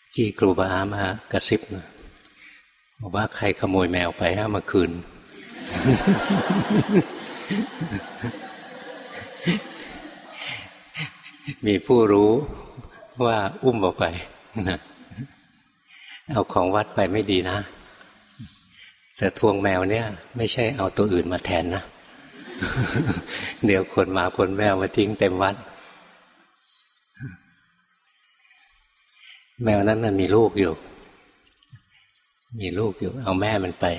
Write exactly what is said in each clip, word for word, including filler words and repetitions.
ที่ครูบามากระซิบนะบอกว่าใครขโมยแมวไปให้มาคืน มีผู้รู้ว่าอุ้มออกไปนะเอาของวัดไปไม่ดีนะแต่ทวงแมวเนี่ยไม่ใช่เอาตัวอื่นมาแทนนะ เดี๋ยวคนหมาคนแมวมาทิ้งเต็มวัดแมวนั้นมันมีลูกอยู่มีลูกอยู่เอาแม่มันไป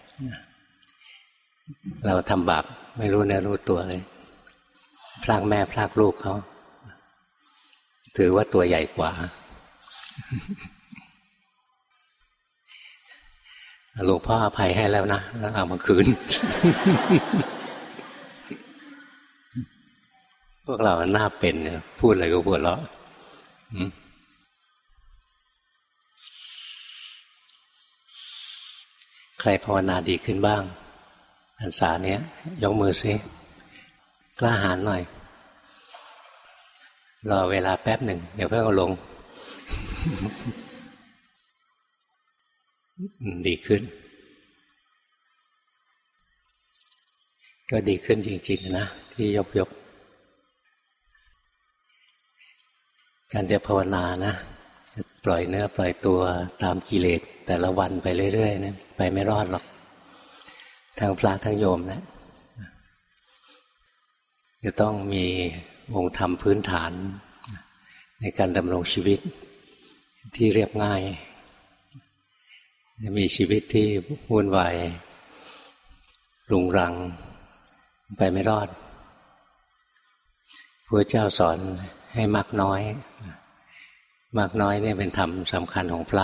เราทำบาปไม่รู้เนื้อรู้ตัวเลยพรากแม่พรากลูกเขาถือว่าตัวใหญ่กว่าหลวงพ่ออภัยให้แล้วนะแล้วเอามาคืน พวกเราหน้าเป็นพูดอะไรก็พูดแล้วใครภาวนาดีขึ้นบ้างพรรษาเนี้ยยกมือสิกล้าหาญหน่อยรอเวลาแป๊บหนึ่งเดี๋ยวเพื่อนก็ลง ดีขึ้นก็ดีขึ้นจริงๆนะที่ยกยกการจะภาวนานะปล่อยเนื้อปล่อยตัวตามกิเลสแต่ละวันไปเรื่อยๆนะไปไม่รอดหรอกทั้งพระทั้งโยมนะจะต้องมีองค์ธรรมพื้นฐานในการดำรงชีวิตที่เรียบง่ายมีชีวิตที่วุ่นวายรุงรังไปไม่รอดพระเจ้าสอนให้มักน้อยมักน้อยเนี่ยเป็นธรรมสำคัญของพระ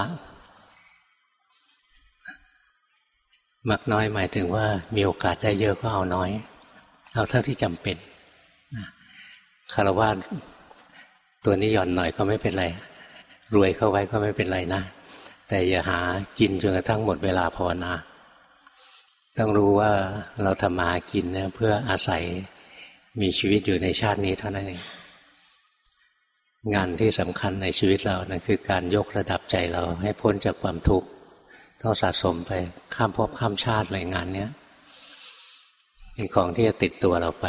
มักน้อยหมายถึงว่ามีโอกาสได้เยอะก็เอาน้อยเอาเท่าที่จำเป็นฆราวาสตัวนี้หย่อนหน่อยก็ไม่เป็นไรรวยเข้าไว้ก็ไม่เป็นไรนะแต่อย่าหากินจนกระทั่งหมดเวลาภาวนาต้องรู้ว่าเราทำมาหากินเนี่ยเพื่ออาศัยมีชีวิตอยู่ในชาตินี้เท่านั้นเองงานที่สำคัญในชีวิตเรานะคือการยกระดับใจเราให้พ้นจากความทุกข์ต้องสะสมไปข้ามภพข้ามชาติเลยงานเนี้ยเป็นของที่จะติดตัวเราไป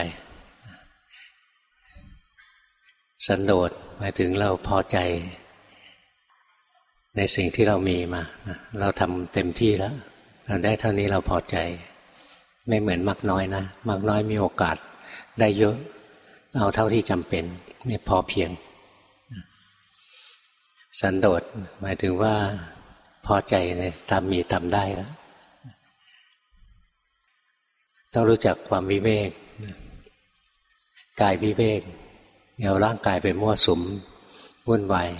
สันโดษหมายถึงเราพอใจในสิ่งที่เรามีมาเราทำเต็มที่แล้วเราได้เท่านี้เราพอใจไม่เหมือนมักน้อยนะมักน้อยมีโอกาสได้เยอะเอาเท่าที่จำเป็นนี่พอเพียงสันโดษหมายถึงว่าพอใจในตามมีตามได้แล้วต้องรู้จักความวิเวกกายวิเวกเอาร่างกายไปมั่วสุมวุ่นวาย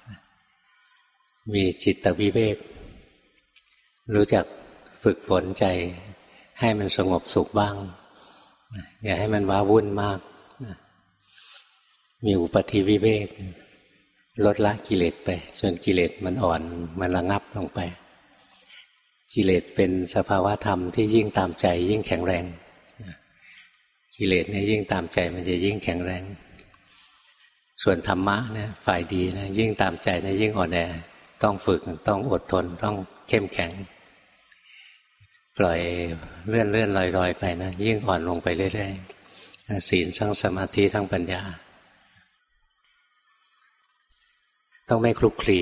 มีจิตวิเวกรู้จักฝึกฝนใจให้มันสงบสุขบ้างอย่าให้มันว้าวุ่นมากมีอุปธิวิเวกลดละกิเลสไปจนกิเลสมันอ่อนมันระงับลงไปกิเลสเป็นสภาวะธรรมที่ยิ่งตามใจยิ่งแข็งแรงกิเลสเนี่ยยิ่งตามใจมันจะยิ่งแข็งแรงส่วนธรรมะเนี่ยฝ่ายดีนะยิ่งตามใจนะยิ่งอ่อนแอต้องฝึกต้องอดทนต้องเข้มแข็งปล่อยเลื่อนเลื่อนลอยลอยไปนะยิ่งอ่อนลงไปเรื่อยๆศีลทั้งสมาธิทั้งปัญญาต้องไม่คลุกคลี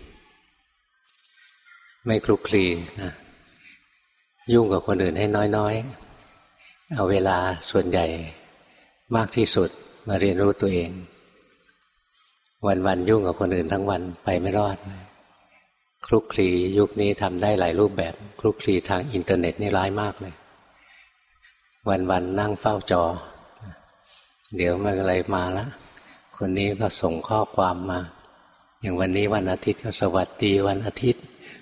ไม่คลุกคลีนะยุ่งกับคนอื่นให้น้อยๆเอาเวลาส่วนใหญ่มากที่สุดมาเรียนรู้ตัวเองวันๆยุ่งกับคนอื่นทั้งวันไปไม่รอดคลุกคลียุคนี้ทำได้หลายรูปแบบคลุกคลีทางอินเทอร์เน็ตนี่ร้ายมากเลยวันๆนั่งเฝ้าจอเดี๋ยวเมื่อไรมาละคนนี้ก็ส่งข้อความมาอย่างวันนี้วันอาทิตย์ก็สวัสดีวันอาทิตย์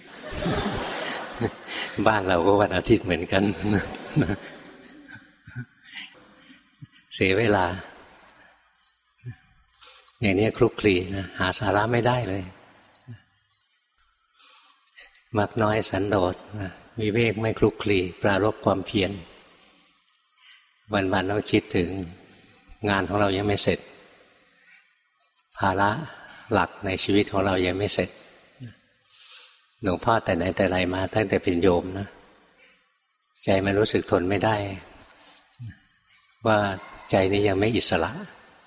บ้านเราก็วันอาทิตย์เหมือนกัน เสียเวลาอย่างนี้คลุกคลีนะหาสาระไม่ได้เลยมักน้อยสันโดษวิเวกไม่คลุกคลีปรารภความเพียรวันๆเราคิดถึงงานของเรายังไม่เสร็จภาระหลักในชีวิตของเรายังไม่เสร็จหลวงพ่อแต่ไหนแต่ไรมาตั้งแต่เป็นโยมนะใจมันรู้สึกทนไม่ได้ว่าใจนี้ยังไม่อิสระ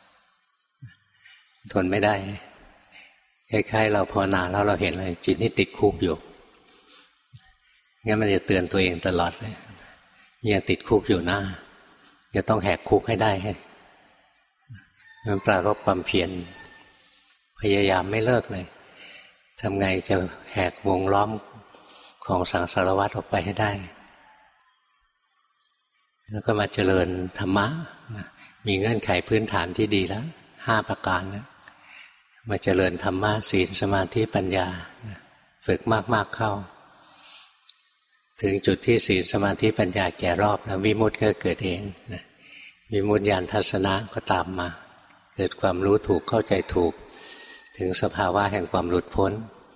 ทนไม่ได้คล้ายๆเราภาวนาแล้วเราเห็นเลยจิตนี่ติดคุกอยู่งั้นมันจะเตือนตัวเองตลอดเลยยังติดคุกอยู่นะจะต้องแหกคุกให้ได้มันปรารภความเพียรพยายามไม่เลิกเลยทำไงจะแหกวงล้อมของสังสารวัฏออกไปให้ได้แล้วก็มาเจริญธรรมะมีเงื่อนไขพื้นฐานที่ดีแล้วห้าประการนะมาเจริญธรรมะศีลสมาธิปัญญาฝึกมากๆเข้าถึงจุดที่ศีลสมาธิปัญญาแก่รอบนะวิมุตติก็เกิดเองนะวิมุตติญาณทัศนะก็ตามมาเกิดความรู้ถูกเข้าใจถูกถึงสภาวะแห่งความหลุดพ้น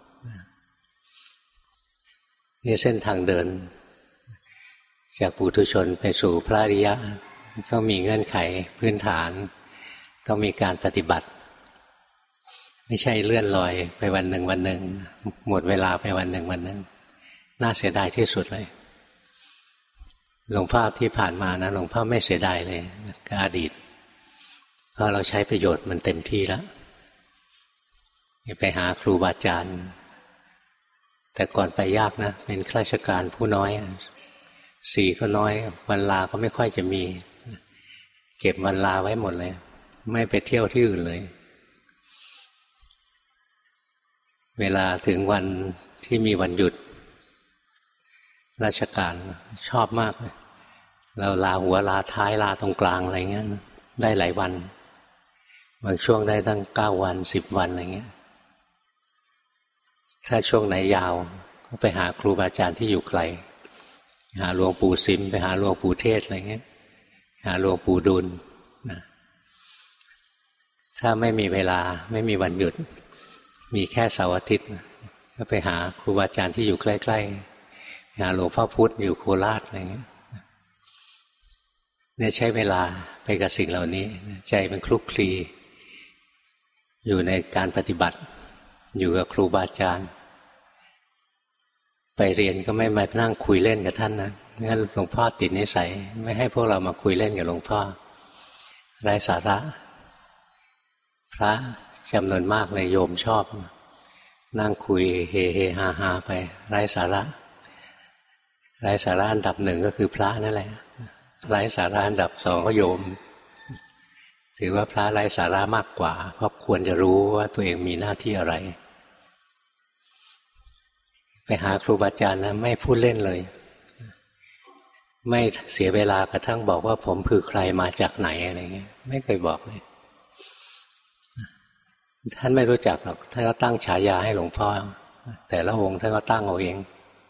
นี่เส้นทางเดินจากปุถุชนไปสู่พระอริยะต้องมีเงื่อนไขพื้นฐานต้องมีการปฏิบัติไม่ใช่เลื่อนลอยไปวันหนึ่งวันหนึ่งหมดเวลาไปวันหนึ่งวันหนึ่งน่าเสียดายที่สุดเลยหลวงพ่อที่ผ่านมานะหลวงพ่อไม่เสียดายเลยกับอดีตเพราะเราใช้ประโยชน์มันเต็มที่แล้วไปหาครูบาอาจารย์แต่ก่อนไปยากนะเป็นข้าราชการผู้น้อยสีก็น้อยวันลาก็ไม่ค่อยจะมีเก็บวันลาไว้หมดเลยไม่ไปเที่ยวที่อื่นเลยเวลาถึงวันที่มีวันหยุดราชการชอบมากเลยเราลาหัวลาท้ายลาตรงกลางอะไรเงี้ยได้หลายวันบางช่วงได้ตั้งเก้าวันสิบวันอะไรเงี้ยถ้าช่วงไหนยาวก็ไปหาครูบาอาจารย์ที่อยู่ไกลหาหลวงปู่ซิมไปหาหลวงปู่เทศอะไรเงี้ยหาหลวงปู่ดุลนะถ้าไม่มีเวลาไม่มีวันหยุดมีแค่เสาร์อาทิตย์ก็ไปหาครูบาอาจารย์ที่อยู่ใกล้ๆหาหลวงพ่อพุธอยู่โคราชอะไรเงี้ยเนี่ยใช้เวลาไปกับสิ่งเหล่านี้ใจมันคลุกคลีอยู่ในการปฏิบัติอยู่กับครูบาอาจารย์ไปเรียนก็ไม่มานั่งคุยเล่นกับท่านนะงั้นหลวงพ่อติดนิสัยไม่ให้พวกเรามาคุยเล่นกับหลวงพ่อไร้สาระพระจำนวนมากเลยโยมชอบนั่งคุยเฮเฮฮาฮาไปไร้สาระไร้สาระอันดับหนึ่งก็คือพระนั่นแหละไร้สาระอันดับสองก็โยมถือว่าพระไร้สาระมากกว่าเพราะควรจะรู้ว่าตัวเองมีหน้าที่อะไรไปหาครูบาอาจารย์นะไม่พูดเล่นเลยไม่เสียเวลากระทั่งบอกว่าผมคือใครมาจากไหนอะไรเงี้ยไม่เคยบอกเลยท่านไม่รู้จักหรอกท่านก็ตั้งฉายาให้หลวงพ่อแต่ละองค์ท่านก็ตั้งเอาเอง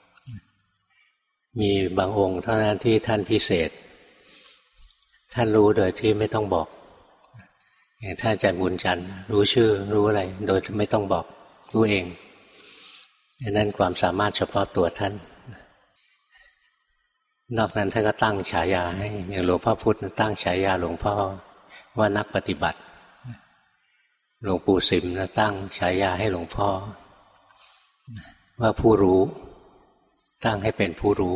มีบางองค์เท่านั้นที่ท่านพิเศษท่านรู้โดยที่ไม่ต้องบอกอย่างท่านอาจารย์บุญจันทร์รู้ชื่อรู้อะไรโดยไม่ต้องบอกรู้เองนั่นความสามารถเฉพาะตัวท่านนอกนั้นท่านก็ตั้งฉายาให้อย่างหลวงพ่อพุธตั้งฉายาหลวงพ่อว่านักปฏิบัติหลวงปู่สิมนะตั้งฉายาให้หลวงพ่อว่าผู้รู้ตั้งให้เป็นผู้รู้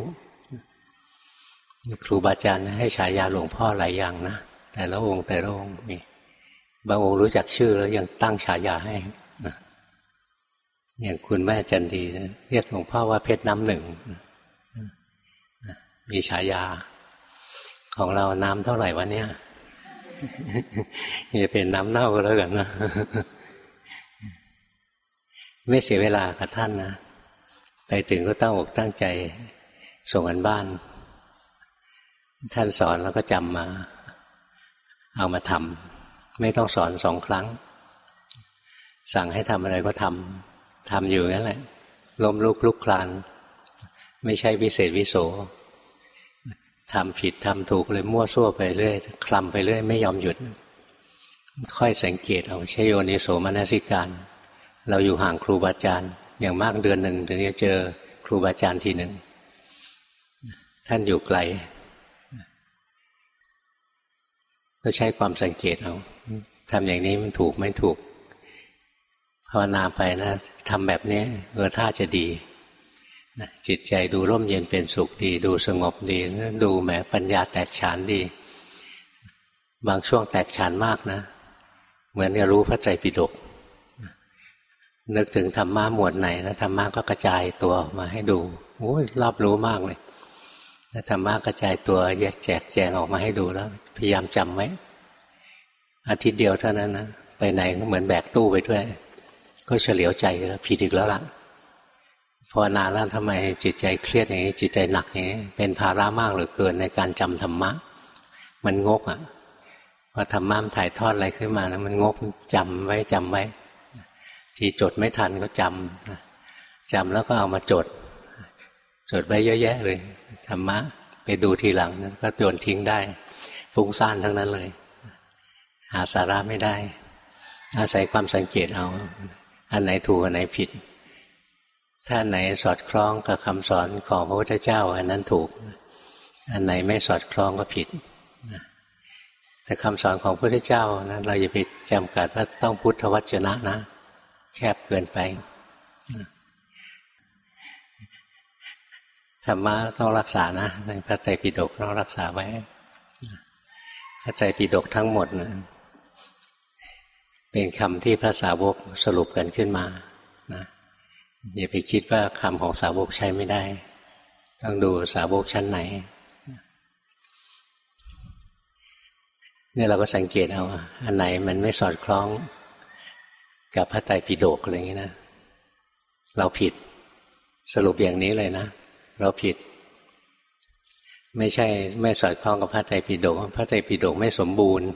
ครูบาอาจารย์ให้ฉายาหลวงพ่อหลายอย่างนะแต่ละองค์แต่ละองค์มีบางองค์รู้จักชื่อแล้วยังตั้งฉายาให้นะอย่างคุณแม่จันดีนะเรียกหลวงพ่อว่าเพชรน้ำหนึ่งมีฉายาของเราน้ำเท่าไหร่วะเนี่ยอย่าเป็นน้ำเน่าก็แล้วกันนะไม่เสียเวลากับท่านนะไปถึงก็ตั้งอกตั้งใจส่งกันบ้านท่านสอนแล้วก็จำมาเอามาทำไม่ต้องสอนสองครั้งสั่งให้ทำอะไรก็ทำทำอยู่งั้นแหละล้มลุกลุกคลานไม่ใช่วิเศษวิโสทำผิดทำถูกเลยมั่วซั่วไปเรื่อยคลำไปเรื่อยไม่ยอมหยุดค่อยสังเกตเอาใช้โยนิโสมนสิการเราอยู่ห่างครูบาอาจารย์อย่างมากเดือนหนึ่งถึงจะเจอครูบาอาจารย์ทีหนึ่งท่านอยู่ไกลก็ใช้ความสังเกตเอาทำอย่างนี้มันถูกไม่ถูกภาวนาไปนะทำแบบนี้เออท่าจะดีจิตใจดูร่มเย็นเป็นสุขดีดูสงบดีดูแหมปัญญาแตกฉานดีบางช่วงแตกฉานมากนะเหมือนกับรู้พระไตรปิฎกนึกถึงธรรมะหมวดไหนนะธรรมะก็กระจายตัวออกมาให้ดูโอ้ยรอบรู้มากเลยแล้วธรรมะกระจายตัวแยกแจกแจงออกมาให้ดูแล้วพยายามจำไว้อาทิตย์เดียวเท่านั้นนะไปไหนก็เหมือนแบกตู้ไปด้วยก็เฉลียวใจแล้วผิดอีกแล้วล่ะภาวนาแล้วทำไมจิตใจเครียดอย่างนี้จิตใจหนักอย่างนี้เป็นภาระมากเหลือเกินในการจำธรรมะมันงกอ่ะพอธรรมะมันถ่ายทอดอะไรขึ้นมานะมันงกจำไว้จำไว้ที่จดไม่ทันก็จำจำแล้วก็เอามาจดจดไว้เยอะแยะเลยธรรมะไปดูทีหลังนั้นก็โยนทิ้งได้ฟุ้งซ่านทั้งนั้นเลยหาสาระไม่ได้อาศัยความสังเกตเอาอันไหนถูกอันไหนผิดถ้าอันไหนสอดคล้องกับคำสอนของพระพุทธเจ้าอันนั้นถูกอันไหนไม่สอดคล้องก็ผิดแต่คำสอนของพระพุทธเจ้านะเราอย่าไปจำกัดว่าต้องพุทธวจนะนะแคบเกินไปธรรมะต้องรักษานะในพระไตรปิฎกต้องรักษาไว้พระไตรปิฎกทั้งหมดนะเป็นคำที่พระสาวกสรุปกันขึ้นมานะอย่าไปคิดว่าคำของสาวกใช้ไม่ได้ต้องดูสาวกชั้นไหนเนี่ยเราก็สังเกตเอาอันไหนมันไม่สอดคล้องกับพระไตรปิฎกอะไรอย่างนี้นะเราผิดสรุปอย่างนี้เลยนะเราผิดไม่ใช่ไม่สอดคล้องกับพระไตรปิฎกพระไตรปิฎกไม่สมบูรณ์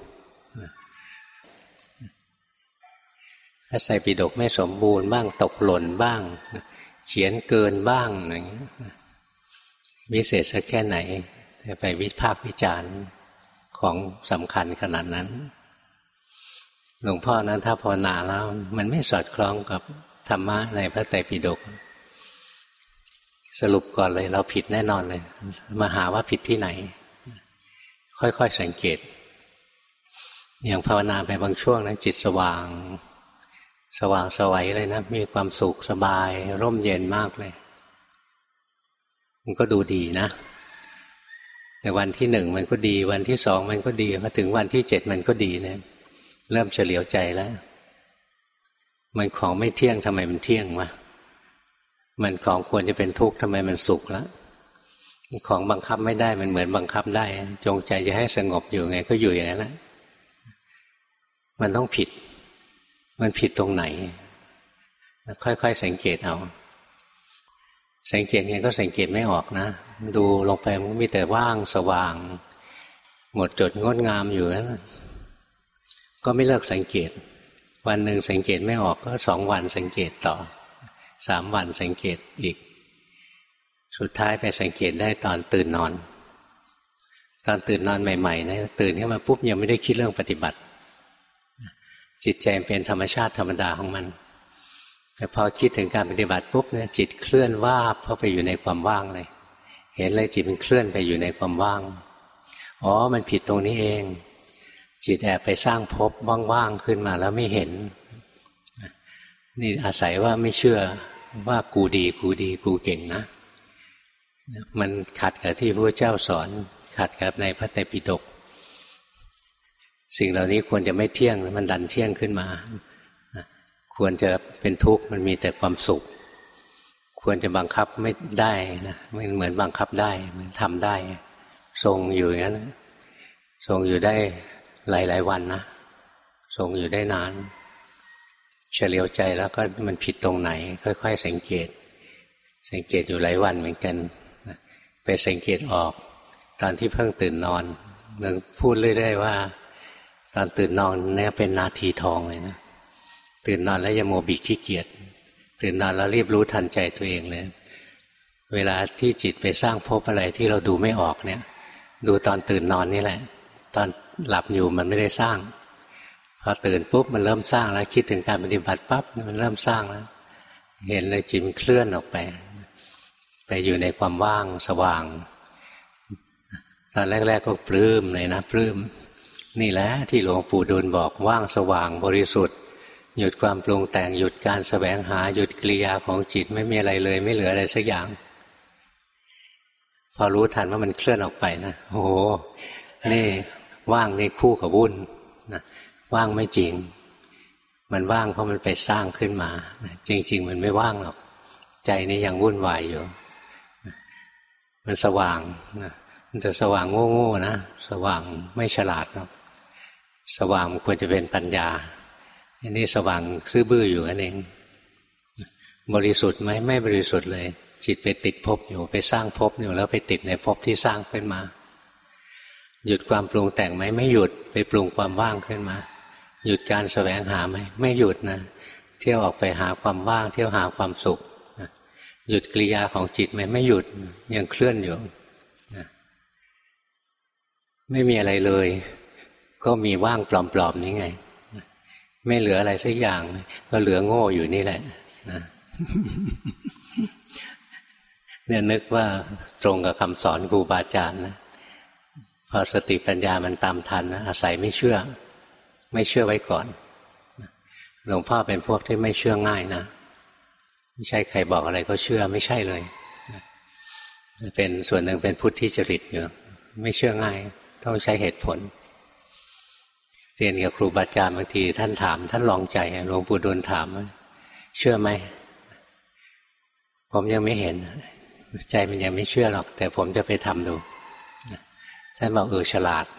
พระไตรปิฎกไม่สมบูรณ์บ้างตกหล่นบ้างเขียนเกินบ้างอย่างนี้วิเศษสักแค่ไหนไปวิพากษ์วิจารณ์ของสำคัญขนาดนั้นหลวงพ่อนั้นถ้าภาวนาแล้วมันไม่สอดคล้องกับธรรมะในพระไตรปิฎกสรุปก่อนเลยเราผิดแน่นอนเลยมาหาว่าผิดที่ไหนค่อยๆสังเกตอย่างภาวนาไปบางช่วงนั้นจิตสว่างสว่างสวัยเลยนะมีความสุขสบายร่มเย็นมากเลยมันก็ดูดีนะแต่วันที่หนึ่งมันก็ดีวันที่สองมันก็ดีพอถึงวันที่เจ็ดมันก็ดีเนี่ยเริ่มเฉลียวใจแล้วมันของไม่เที่ยงทำไมมันเที่ยงวะมันของควรจะเป็นทุกข์ทำไมมันสุขแล้วของบังคับไม่ได้มันเหมือนบังคับได้จงใจจะให้สงบอยู่ไงก็อยู่อย่างนั้นแหละมันต้องผิดมันผิดตรงไหนค่อยๆสังเกตเอาสังเกตไงก็สังเกตไม่ออกนะดูลงไปมันมีแต่ว่างสว่างหมดจดงดงามอยู่นั้นก็ไม่เลิกสังเกตวันหนึ่งสังเกตไม่ออกก็สองวันสังเกตต่อสามวันสังเกตอีกสุดท้ายไปสังเกตได้ตอนตื่นนอนตอนตื่นนอนใหม่ๆนะตื่นขึ้นมาปุ๊บยังไม่ได้คิดเรื่องปฏิบัติจิตใจเป็นธรรมชาติธรรมดาของมันแต่พอคิดถึงการปฏิบัติปุ๊บเนี่ยจิตเคลื่อนวาบเข้าไปอยู่ในความว่างเลยเห็นเลยจิตมันเคลื่อนไปอยู่ในความว่างอ๋อมันผิดตรงนี้เองจิตแอบไปสร้างภพว่างๆขึ้นมาแล้วไม่เห็นนี่อาศัยว่าไม่เชื่อว่ากูดีกูดีกูเก่งนะมันขัดกับที่พระเจ้าสอนขัดกับในพระไตรปิฎกสิ่งเหล่านี้ควรจะไม่เที่ยงมันดันเที่ยงขึ้นมาควรจะเป็นทุกข์มันมีแต่ความสุขควรจะบังคับไม่ได้นะมันเหมือนบังคับได้เหมือนทำได้ทรงอยู่อย่างนั้นทรงอยู่ได้หลายๆวันนะทรงอยู่ได้นานเฉลียวใจแล้วก็มันผิดตรงไหนค่อยๆสังเกตสังเกตอยู่หลายวันเหมือนกันไปสังเกตออกตอนที่เพิ่งตื่นนอนนึกพูดเรื่อยๆว่าตอนตื่นนอนเนี่ยเป็นนาทีทองเลยนะตื่นนอนแล้วอย่าโมบิขี้เกียจตื่นนอนแล้วรีบรู้ทันใจตัวเองเลยเวลาที่จิตไปสร้างภพอะไรที่เราดูไม่ออกเนี่ยดูตอนตื่นนอนนี่แหละตอนหลับอยู่มันไม่ได้สร้างพอตื่นปุ๊บมันเริ่มสร้างแล้วคิดถึงการปฏิบัติปั๊บมันเริ่มสร้างแล้วเห็นเลยจิตมันเคลื่อนออกไปไปอยู่ในความว่างสว่างตอนแรกๆก็ปลื้มเลยนะปลื้มนี่แหละที่หลวงปู่ดูลบอกว่างสว่างบริสุทธิ์หยุดความปรุงแต่งหยุดการแสวงหาหยุดกิริยาของจิตไม่มีอะไรเลยไม่เหลืออะไรสักอย่างพอรู้ทันว่ามันเคลื่อนออกไปนะโอ้โหนี่ว่างนี่คู่กับวุ่นนะว่างไม่จริงมันว่างเพราะมันไปสร้างขึ้นมาจริงๆมันไม่ว่างหรอกใจนี้ยังวุ่นวายอยู่มันสว่างนะมันจะสว่างโง่ๆนะสว่างไม่ฉลาดหรอกสว่างควรจะเป็นปัญญาอันนี้สว่างซื่อบื้ออยู่นั่นเองบริสุทธิ์ไหมไม่บริสุทธิ์เลยจิตไปติดภพอยู่ไปสร้างภพอยู่แล้วไปติดในภพที่สร้างขึ้นมาหยุดความปรุงแต่งไหมไม่หยุดไปปรุงความว่างขึ้นมาหยุดการแสวงหาไหมไม่หยุดนะเที่ยวออกไปหาความว่างเที่ยวหาความสุขนะหยุดกิริยาของจิตไหมไม่หยุดยังเคลื่อนอยู่นะไม่มีอะไรเลยก็มีว่างปลอมๆนี้ไงไม่เหลืออะไรสักอย่างก็เหลือโง่อยู่นี่แหละนะเนี่ยนึกว่าตรงกับคำสอนครูบาอาจารย์นะพอสติปัญญามันตามทันนะอาศัยไม่เชื่อไม่เชื่อไว้ก่อนหลวงพ่อเป็นพวกที่ไม่เชื่อง่ายนะไม่ใช่ใครบอกอะไรก็เชื่อไม่ใช่เลยเป็นส่วนหนึ่งเป็นพุทธิจริตอยู่ไม่เชื่อง่ายต้องใช้เหตุผลเรียนกับครูบาอาจารย์บางทีท่านถามท่านลองใจหลวงปู่ดูลถามเชื่อไหมผมยังไม่เห็นใจมันยังไม่เชื่อหรอกแต่ผมจะไปทำดูท่านบอกเออฉลาด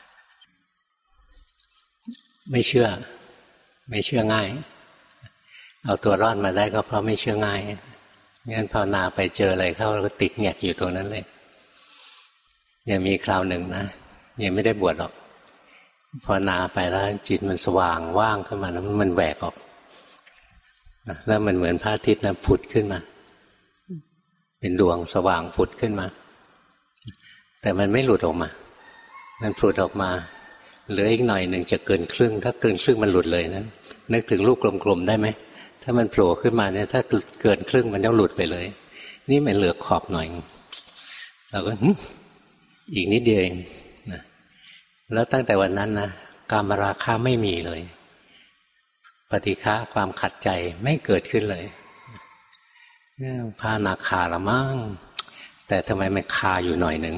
ไม่เชื่อไม่เชื่อง่ายเอาตัวรอดมาได้ก็เพราะไม่เชื่อง่ายงั้นภาวนาไปเจออะไรเข้าก็ติดแงกอยู่ตรงนั้นเลยยังมีคราวหนึ่งนะยังไม่ได้บวชหรอกภาวนาไปแล้วจิตมันสว่างว่างขึ้นมาแล้วมันแหวกออกแล้วมันเหมือนพระอาทิตย์นะผุดขึ้นมาเป็นดวงสว่างผุดขึ้นมาแต่มันไม่หลุดออกมามันผุดออกมาเหลืออีกหน่อยหนึ่งจะเกินครึ่งถ้าเกินครึ่งมันหลุดเลยนะนึกถึงลูกกลมๆได้ไหมถ้ามันโผล่ขึ้นมาเนี่ยถ้าเกินครึ่งมันต้องหลุดไปเลยนี่มันเหลือขอบหน่อยเราก็อีกนิดเดียวเองนะแล้วตั้งแต่วันนั้นนะกามราคะไม่มีเลยปฏิฆะความขัดใจไม่เกิดขึ้นเลยพระอนาคาละมั่งแต่ทำไมมันคาอยู่หน่อยหนึ่ง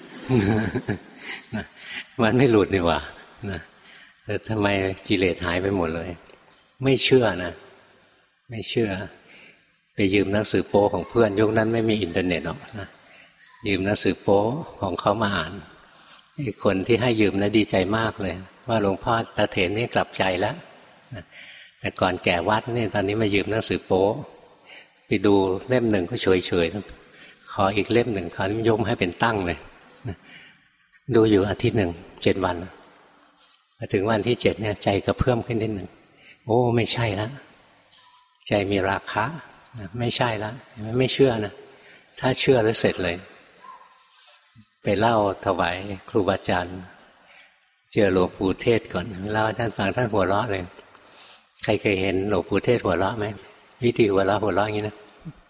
มันไม่หลุดนี่หว่านะแต่ทำไมกิเลสหายไปหมดเลยไม่เชื่อนะไม่เชื่อไปยืมหนังสือโป๊ของเพื่อนยุคนั้นไม่มีอินเทอร์เน็ตหรอกนะยืมหนังสือโป๊ของเขามาอ่านไอ้คนที่ให้ยืมนะดีใจมากเลยว่าหลวงพ่อตาเถรนี่กลับใจแล้วนะแต่ก่อนแก่วัดนี่ตอนนี้มายืมหนังสือโป๊ไปดูเล่มหนึ่งก็เฉยๆขออีกเล่มหนึ่งเขายกให้เป็นตั้งเลยดูอยู่อาทิตย์หนึ่งเจ็ดวันมาถึงวันที่เจ็ดเนี่ยใจกระเพื่อมขึ้นนิดหนึ่งโอ้ไม่ใช่แล้วใจมีราคะไม่ใช่แล้วไม่เชื่อนะถ้าเชื่อแล้วเสร็จเลยไปเล่าถวายครูบาอาจารย์เจอหลวงปู่เทศก่อนเล่าให้ท่านฟังท่านหัวเราะเลยใครเคยเห็นหลวงปู่เทศหัวเราะไหมวิธีหัวเราะหัวเราะอย่างนี้นะ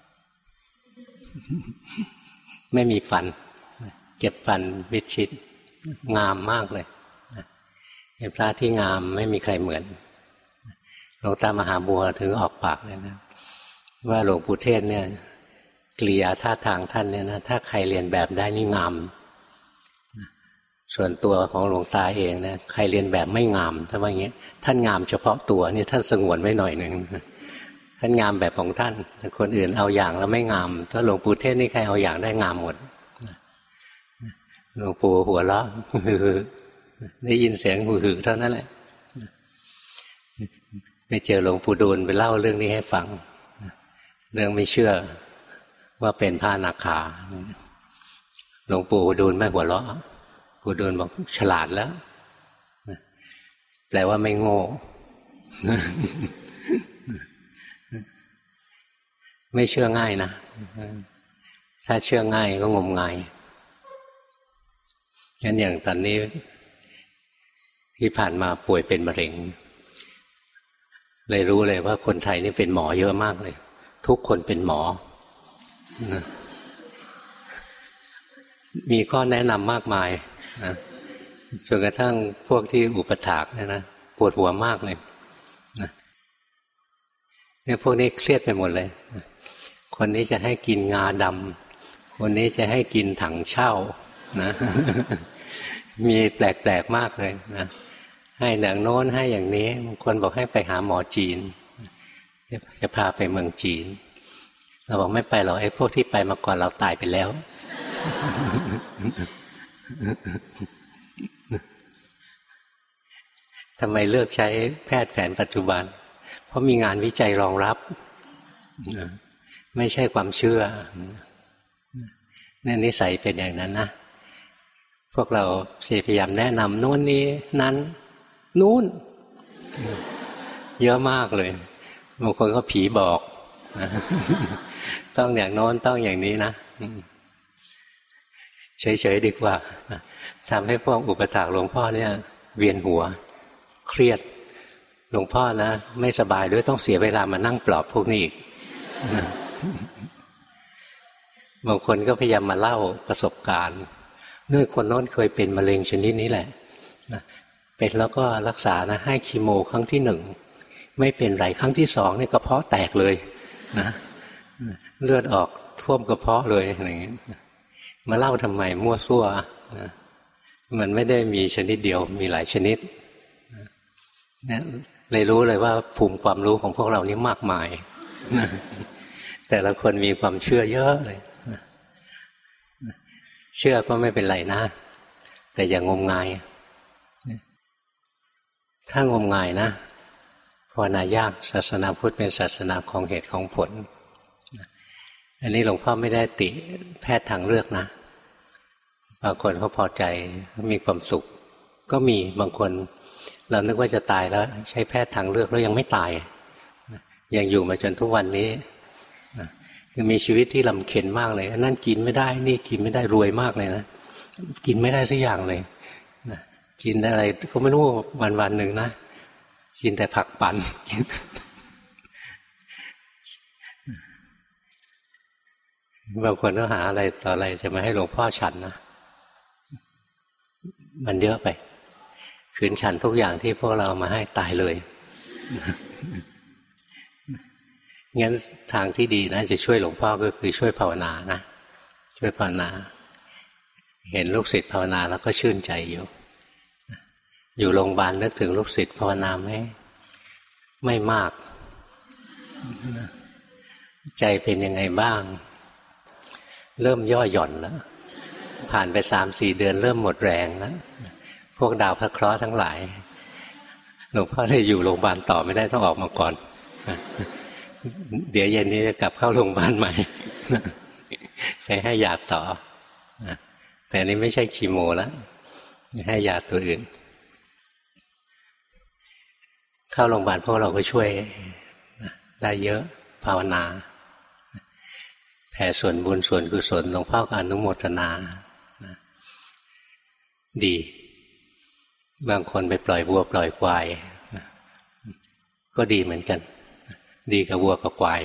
ไม่มีฟันเก็บฟันวิชิตงามมากเลยเป็นพระที่งามไม่มีใครเหมือนหลวงตามหาบัวถึงออกปากเลยนะว่าหลวงปู่เทศเนี่ยกริยาท่าทางท่านเนี่ยนะถ้าใครเรียนแบบได้นี่งามส่วนตัวของหลวงตาเองนะใครเรียนแบบไม่งามถ้าว่าอย่างนี้ท่านงามเฉพาะตัวนี่ท่านสงวนไว้หน่อยหนึ่งท่านงามแบบของท่านแต่คนอื่นเอาอย่างแล้วไม่งามถ้าหลวงปู่เทศนี่ใครเอาอย่างได้งามหมดหลวงปู่หัวเราะได้ยินเสียงหือๆเท่านั้นแหละไปเจอหลวงปู่ดูลไปเล่าเรื่องนี้ให้ฟังเรื่องไม่เชื่อว่าเป็นพระอนาคาหลวงปู่ดูลไม่หัวเราะปู่ดูลบอกฉลาดแล้วแปลว่าไม่โง่ไม่เชื่อง่ายนะถ้าเชื่อง่ายก็งมงายงั้นอย่างตอนนี้ที่ผ่านมาป่วยเป็นมะเร็งเลยรู้เลยว่าคนไทยนี่เป็นหมอเยอะมากเลยทุกคนเป็นหมอนะมีข้อแนะนำมากมายนะจนกระทั่งพวกที่อุปถากเนี่ยนะปวดหัวมากเลยนะเนี่ยพวกนี้เครียดไปหมดเลยคนนี้จะให้กินงาดำคนนี้จะให้กินถังเช่านะมีแปลกๆมากเลยนะให้อย่างโน้นให้อย่างนี้บางคนบอกให้ไปหาหมอจีนจะพาไปเมืองจีนเราบอกไม่ไปหรอกไอ้พวกที่ไปมาก่อนเราตายไปแล้วทำไมเลือกใช้แพทย์แผนปัจจุบันเพราะมีงานวิจัยรองรับไม่ใช่ความเชื่อนี่นิสัยเป็นอย่างนั้นนะพวกเราพยายามแนะนำโน่นนี้นั้นนู้นเยอะมากเลยบางคนก็ผีบอกต้องอย่างโน้นต้องอย่างนี้นะเฉยๆดีกว่าทำให้พวกอุปถากหลวงพ่อเนี่ยเวียนหัวเครียดหลวงพ่อนะไม่สบายด้วยต้องเสียเวลามานั่งปลอบพวกนี้อีกบางคนก็พยายามมาเล่าประสบการณ์ด้วยคนโน้นเคยเป็นมะเร็งชนิดนี้แหละเป็นแล้วก็รักษานะให้คีโมครั้งที่หนึ่งไม่เป็นไรครั้งที่สองนี่กระเพาะแตกเลยนะเลือดออกท่วมกระเพาะเลยอะไรอย่างนี้มาเล่าทำไมมั่วซั่วนะมันไม่ได้มีชนิดเดียวมีหลายชนิดนะเลยรู้เลยว่าภูมิความรู้ของพวกเรานี่มากมายนะแต่ละคนมีความเชื่อเยอะเลยนะเชื่อก็ไม่เป็นไรนะแต่อย่างงมงายถ้างมงายนะภาวนายากศาสนาพุทธเป็นศาสนาของเหตุของผลอันนี้หลวงพ่อไม่ได้ติแพทย์ทางเลือกนะบางคนเขาพอใจมีความสุขก็มีบางคนเรานึกว่าจะตายแล้วใช้แพทย์ทางเลือกแล้วยังไม่ตายยังอยู่มาจนทุกวันนี้คือมีชีวิตที่ลำเค็ญมากเลยนั่นกินไม่ได้นี่กินไม่ได้รวยมากเลยนะกินไม่ได้สักอย่างเลยนะกินอะไรก็ไม่รู้วันวันหนึ่งนะกินแต่ผักปั่นบางคนก็หาอะไรต่ออะไรจะมาให้หลวงพ่อฉันนะมันเยอะไปขืนฉันทุกอย่างที่พวกเรามาให้ตายเลยงั้นทางที่ดีนะจะช่วยหลวงพ่อก็คือช่วยภาวนานะช่วยภาวนาเห็นลูกศิษย์ภาวนาแล้วก็ชื่นใจอยู่อยู่โรงพยาบาลนึกถึงลูกศิษย์ภาวนาไหมไม่มากใจเป็นยังไงบ้างเริ่มย่อหย่อนแล้วผ่านไปสามสี่เดือนเริ่มหมดแรงแล้วพวกดาวพระเคราะห์ทั้งหลายหลวงพ่อเลยอยู่โรงพยาบาลต่อไม่ได้ต้องออกมาก่อนเดี๋ยวเย็นนี้จะกลับเข้าโรงพยาบาลใหม่ไปให้ยาต่อแต่นี้ไม่ใช่คีโมแล้วให้ยาตัวอื่นเข้าโรงพยาบาลพวกเราก็ช่วยได้เยอะภาวนาแผ่ส่วนบุญส่วนกุศลหลวงพ่อก็อนุโมทนาดีบางคนไปปล่อยวัวปล่อยควายก็ดีเหมือนกันดีกับวัวกับควาย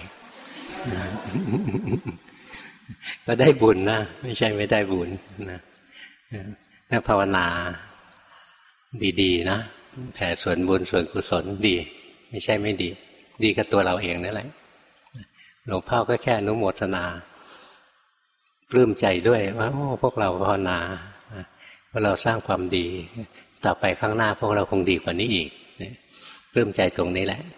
ก็ได้บุญนะไม่ใช่ไม่ได้บุญนะถ้าภาวนาดีๆนะแผ่ส่วนบุญส่วนกุศลดีไม่ใช่ไม่ดีดีกับตัวเราเองนั่นแหละหลวงพ่อก็แค่อนุโมทนาปลื้มใจด้วยว่าโอ้พวกเราภาวนาพวกเราสร้างความดีต่อไปข้างหน้าพวกเราคงดีกว่านี้อีกปลื้มใจตรงนี้แหละ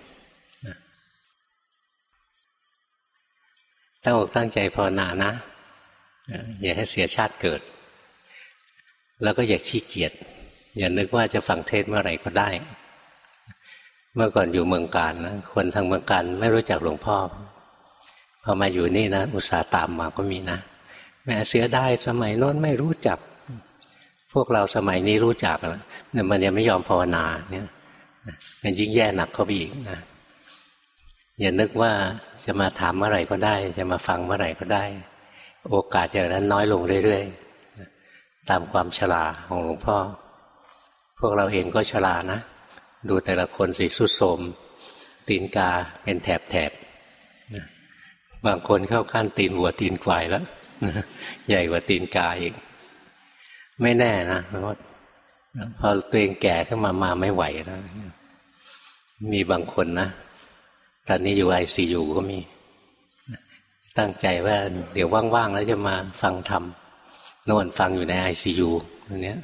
ตั้งอกตั้งใจภาวนานะอย่าให้เสียชาติเกิดแล้วก็อย่าขี้เกียจอย่านึกว่าจะฟังเทศเมื่อไหร่ก็ได้เมื่อก่อนอยู่เมืองการนะคนทางเมืองการไม่รู้จักหลวงพ่อพอมาอยู่นี่นะอุตส่าห์ตามมาก็มีนะแม้เสียดายสมัยโน้นไม่รู้จักพวกเราสมัยนี้รู้จักแล้วเนี่ยมันยังไม่ยอมภาวนาเนี่ยมันยิ่งแย่หนักเข้าไปอีกนะอย่านึกว่าจะมาถามเมื่อไหร่ก็ได้จะมาฟังเมื่อไหร่ก็ได้โอกาสอย่างนั้นน้อยลงเรื่อยๆตามความฉลาดของหลวงพ่อพวกเราเองก็ฉลาดนะดูแต่ละคนสิสุดโทรมตีนกาเป็นแถบๆบางคนเข้าขั้นตีนหัวตีนควายแล้วใหญ่กว่าตีนกาอีกไม่แน่นะเพราะพอตัวเองแก่ขึ้นมามาไม่ไหวนะมีบางคนนะตอนนี้อยู่ไอซียูก็มีตั้งใจว่าเดี๋ยวว่างๆแล้วจะมาฟังธรรมโน่นฟังอยู่ใน ไอ ซี ยู อันเนี้ย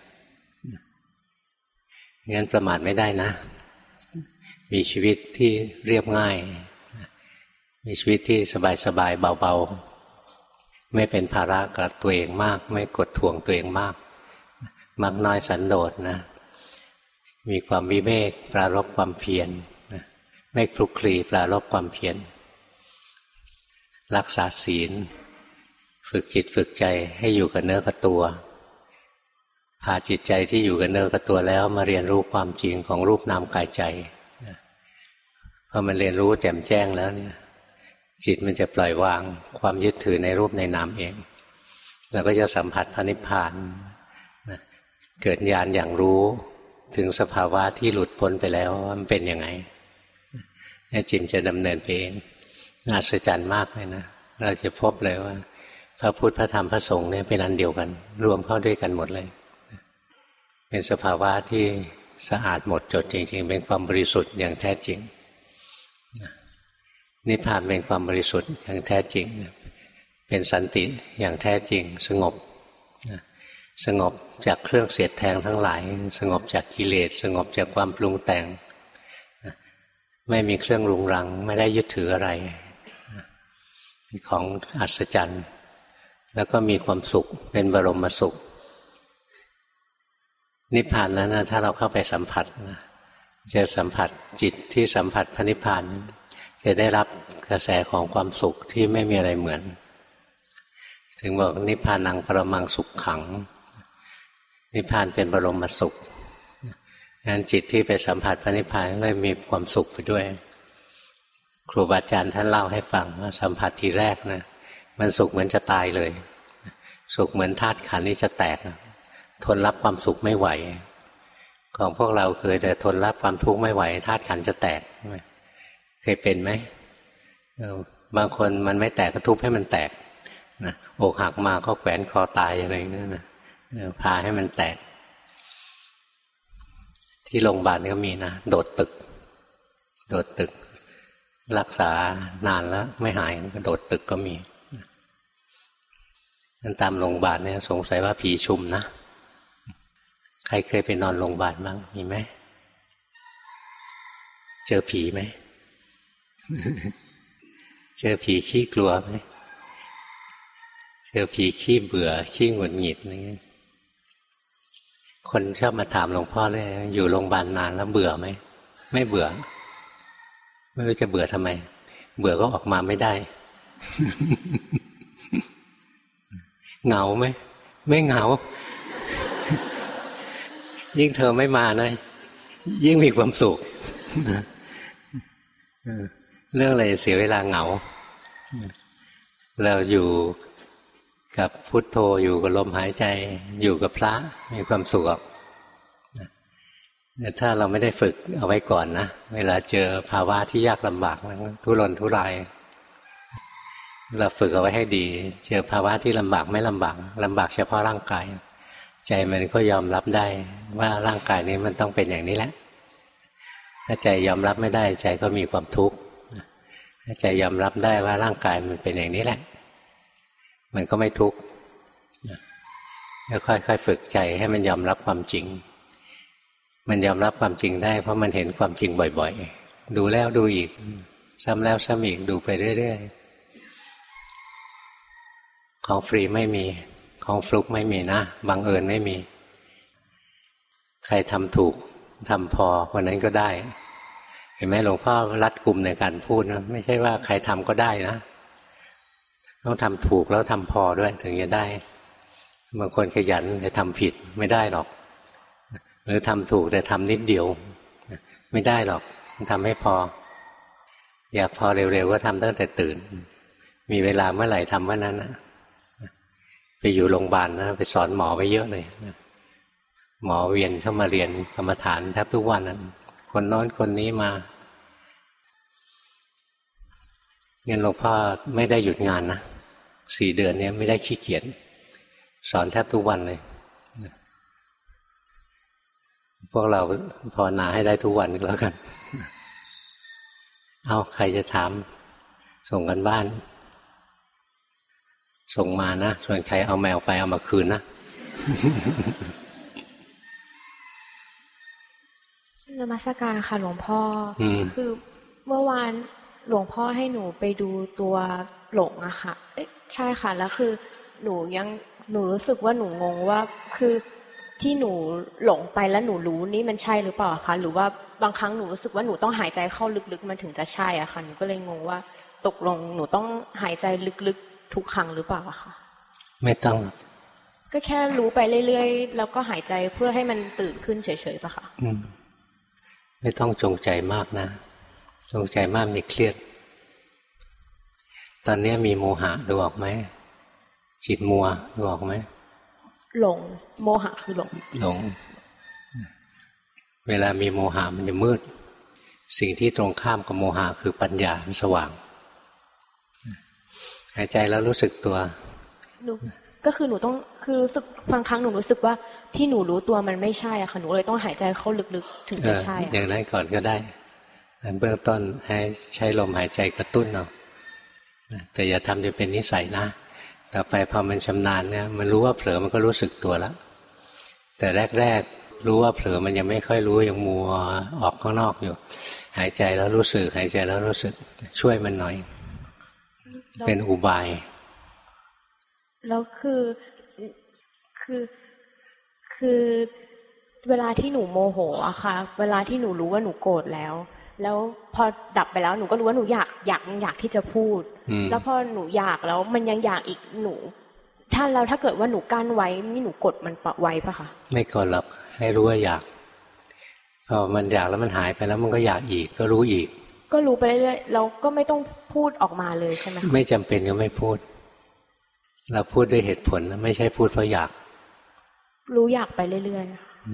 งั้นประมาทไม่ได้นะมีชีวิตที่เรียบง่ายมีชีวิตที่สบายๆเบาๆไม่เป็นภาระกับตัวเองมากไม่กดทวงตัวเองมากมักน้อยสันโดษนะมีความวิเวกปรารภความเพียรไม่คลุกคลีปรารภความเพียรรักษาศีลฝึกจิตฝึกใจให้อยู่กับเนื้อกับตัวพาจิตใจที่อยู่กับเนื้อกับตัวแล้วมาเรียนรู้ความจริงของรูปนามกายใจพอมันเรียนรู้แจ่มแจ้งแล้วเนี่ยจิตมันจะปล่อยวางความยึดถือในรูปในนามเองแล้วก็จะสัมผัสพระนิพพานเกิดญาณอย่างรู้ถึงสภาวะที่หลุดพ้นไปแล้วมันเป็นยังไงจิตจะดำเนินไปเองอัศจรรย์มากเลยนะเราจะพบเลยว่าพระพุทธพระธรรมพระสงฆ์เนี่ยเป็นอันเดียวกันรวมเข้าด้วยกันหมดเลยเป็นสภาวะที่สะอาดหมดจดจริงๆเป็นความบริสุทธิ์อย่างแท้จริงนิพพานเป็นความบริสุทธิ์อย่างแท้จริงเป็นสันติอย่างแท้จริงสงบสงบจากเครื่องเสียดแทงทั้งหลายสงบจากกิเลสสงบจากความปรุงแต่งไม่มีเครื่องรุงรังไม่ได้ยึดถืออะไรของอัศจรรย์แล้วก็มีความสุขเป็นบรมสุขนิพพานนั้นนะถ้าเราเข้าไปสัมผัสนะจะสัมผัสจิตที่สัมผัสพระนิพพานจะได้รับกระแสของความสุขที่ไม่มีอะไรเหมือนถึงบอกนิพพานังปรมังสุขขังนิพพานเป็นบรมสุขงั้นจิตที่ไปสัมผัสพระนิพพานก็เลยมีความสุขไปด้วยครูบาอาจารย์ท่านเล่าให้ฟังว่าสัมผัสทีแรกนะมันสุขเหมือนจะตายเลยสุขเหมือนธาตุขันธ์นี่จะแตกทนรับความสุขไม่ไหวของพวกเราเคยแต่ทนรับความทุกข์ไม่ไหวธาตุขันธ์จะแตกใช่ไหมเคยเป็นไหมบางคนมันไม่แตกก็ทุบให้มันแตกนะอกหักมาก็แขวนคอตายอะไรนั่นนะพาให้มันแตกที่โรงพยาบาลก็มีนะโดดตึกโดดตึกรักษานานแล้วไม่หายก็โดดตึกก็มีนั่นตามโรงพยาบาลเนี่ยสงสัยว่าผีชุมนะใครเคยไปนอนโรงพยาบาลบ้างมีไหมเจอผีไหม เจอผีขี้กลัวไหมเจอผีขี้เบื่อขี้หงุดหงิดนี่คนชอบมาถามหลวงพ่อเลยอยู่โรงพยาบาลนานแล้วเบื่อไหมไม่เบื่อไม่รู้จะเบื่อทำไมเบื่อก็ออกมาไม่ได้ เหงาไหมไม่เหงา ยิ่งเธอไม่มานะยิ่งมีความสุข เรื่องอะไรเสียเวลาเหงาเราอยู่กับพุทโธอยู่กับลมหายใจอยู่กับพระมีความสุขแต่ถ้าเราไม่ได้ฝึกเอาไว้ก่อนนะเวลาเจอภาวะที่ยากลำบากทุรนทุรายเราฝึกเอาไว้ให้ดีเจอภาวะที่ลำบากไม่ลำบากลำบากเฉพาะร่างกายใจมันก็ยอมรับได้ว่าร่างกายนี้มันต้องเป็นอย่างนี้แหละถ้าใจยอมรับไม่ได้ใจก็มีความทุกข์ถ้าใจยอมรับได้ว่าร่างกายมันเป็นอย่างนี้แหละมันก็ไม่ทุกข์แล้วค่อยๆฝึกใจให้มันยอมรับความจริงมันยอมรับความจริงได้เพราะมันเห็นความจริงบ่อยๆดูแล้วดูอีกซ้ำแล้วซ้ำอีกดูไปเรื่อยๆของฟรีไม่มีของฟลุกไม่มีนะบังเอิญไม่มีใครทำถูกทำพอคนนั้นก็ได้เห็นไหมหลวงพ่อรัดกุมในการพูดนะไม่ใช่ว่าใครทำก็ได้นะต้องทำถูกแล้วทำพอด้วยถึงจะได้บางคนขยันแต่ทำผิดไม่ได้หรอกหรือทำถูกแต่ทำนิดเดียวไม่ได้หรอกทำให้พออยากพอเร็วๆก็ทำตั้งแต่ตื่นมีเวลาเมื่อไหร่ทำเมื่อนั้นนะไปอยู่โรงพยาบาลนะไปสอนหมอไปเยอะเลยหมอเวียนเข้ามาเรียนกรรมฐานแทบทุกวันนั้นคนโน้นคนนี้มาเงินหลวงพ่อไม่ได้หยุดงานนะสี่เดือนนี้ไม่ได้ขี้เกียจสอนแทบทุกวันเลยพวกเราภาวนาให้ได้ทุกวันก็แล้วกันเอาใครจะถามส่งกันบ้านส่งมานะส่วนใครเอาแมวไปเอามาคืนนะนมัสการค่ะหลวงพ่อคือเมื่อวานหลวงพ่อให้หนูไปดูตัวหลงอะค่ะเอ๊ะใช่ค่ะแล้วคือหนูยังหนูรู้สึกว่าหนูงงว่าคือที่หนูหลงไปแล้วหนูรู้นี่มันใช่หรือเปล่าคะหรือว่าบางครั้งหนูรู้สึกว่าหนูต้องหายใจเข้าลึกๆมันถึงจะใช่อะค่ะหนูก็เลยงงว่าตกลงหนูต้องหายใจลึกๆทุกครั้งหรือเปล่าคะไม่ต้องก็แค่รู้ไปเรื่อยๆแล้วก็หายใจเพื่อให้มันตื่นขึ้นเฉยๆป่ะคะอืมไม่ต้องจงใจมากนะจงใจมากนี่เครียดตอนนี้มีโมหะดูออกไหมจิตมัวดูออกไหมหลงโมหะคือหลงหลงเวลามีโมหะมันจะมืดสิ่งที่ตรงข้ามกับโมหะคือปัญญามันสว่างหายใจแล้วรู้สึกตัวก็คือหนูต้องคือรู้สึกบางครั้งหนูรู้สึกว่าที่หนูรู้ตัวมันไม่ใช่อะค่ะหนูเลยต้องหายใจเข้าลึกๆถึงจะใช่อย่างนั้นก่อนก็ได้เบื้องต้นให้ใช้ลมหายใจกระตุ้นเอาแต่อย่าทำจนเป็นนิสัยนะต่อไปพอมันชำนาญเนี่ยมันรู้ว่าเผลอมันก็รู้สึกตัวแล้วแต่แรกๆรู้ว่าเผลอมันยังไม่ค่อยรู้ยังมัวออกข้างนอกอยู่หายใจแล้วรู้สึกหายใจแล้วรู้สึกช่วยมันหน่อยเป็นอุบายแล้วคือคือคือเวลาที่หนูโมโหอะค่ะเวลาที่หนูรู้ว่าหนูโกรธแล้วแล้วพอดับไปแล้วหนูก็รู้ว่าหนูอยากอยากอยากที่จะพูดแล้วพอหนูอยากแล้วมันยังอยากอีกหนูถ้าเราถ้าเกิดว่าหนูกั้นไว้นี่หนูกดมันไว้ปะคะไม่กดหรอกให้รู้ว่าอยากพอมันอยากแล้วมันหายไปแล้วมันก็อยากอีกก็รู้อีกก็รู้ไปเรื่อยๆเราก็ไม่ต้องพูดออกมาเลยใช่ไหมไม่จำเป็นก็ไม่พูดเราพูดด้วยเหตุผลนะไม่ใช่พูดเพราะอยากรู้อยากไปเรื่อยๆ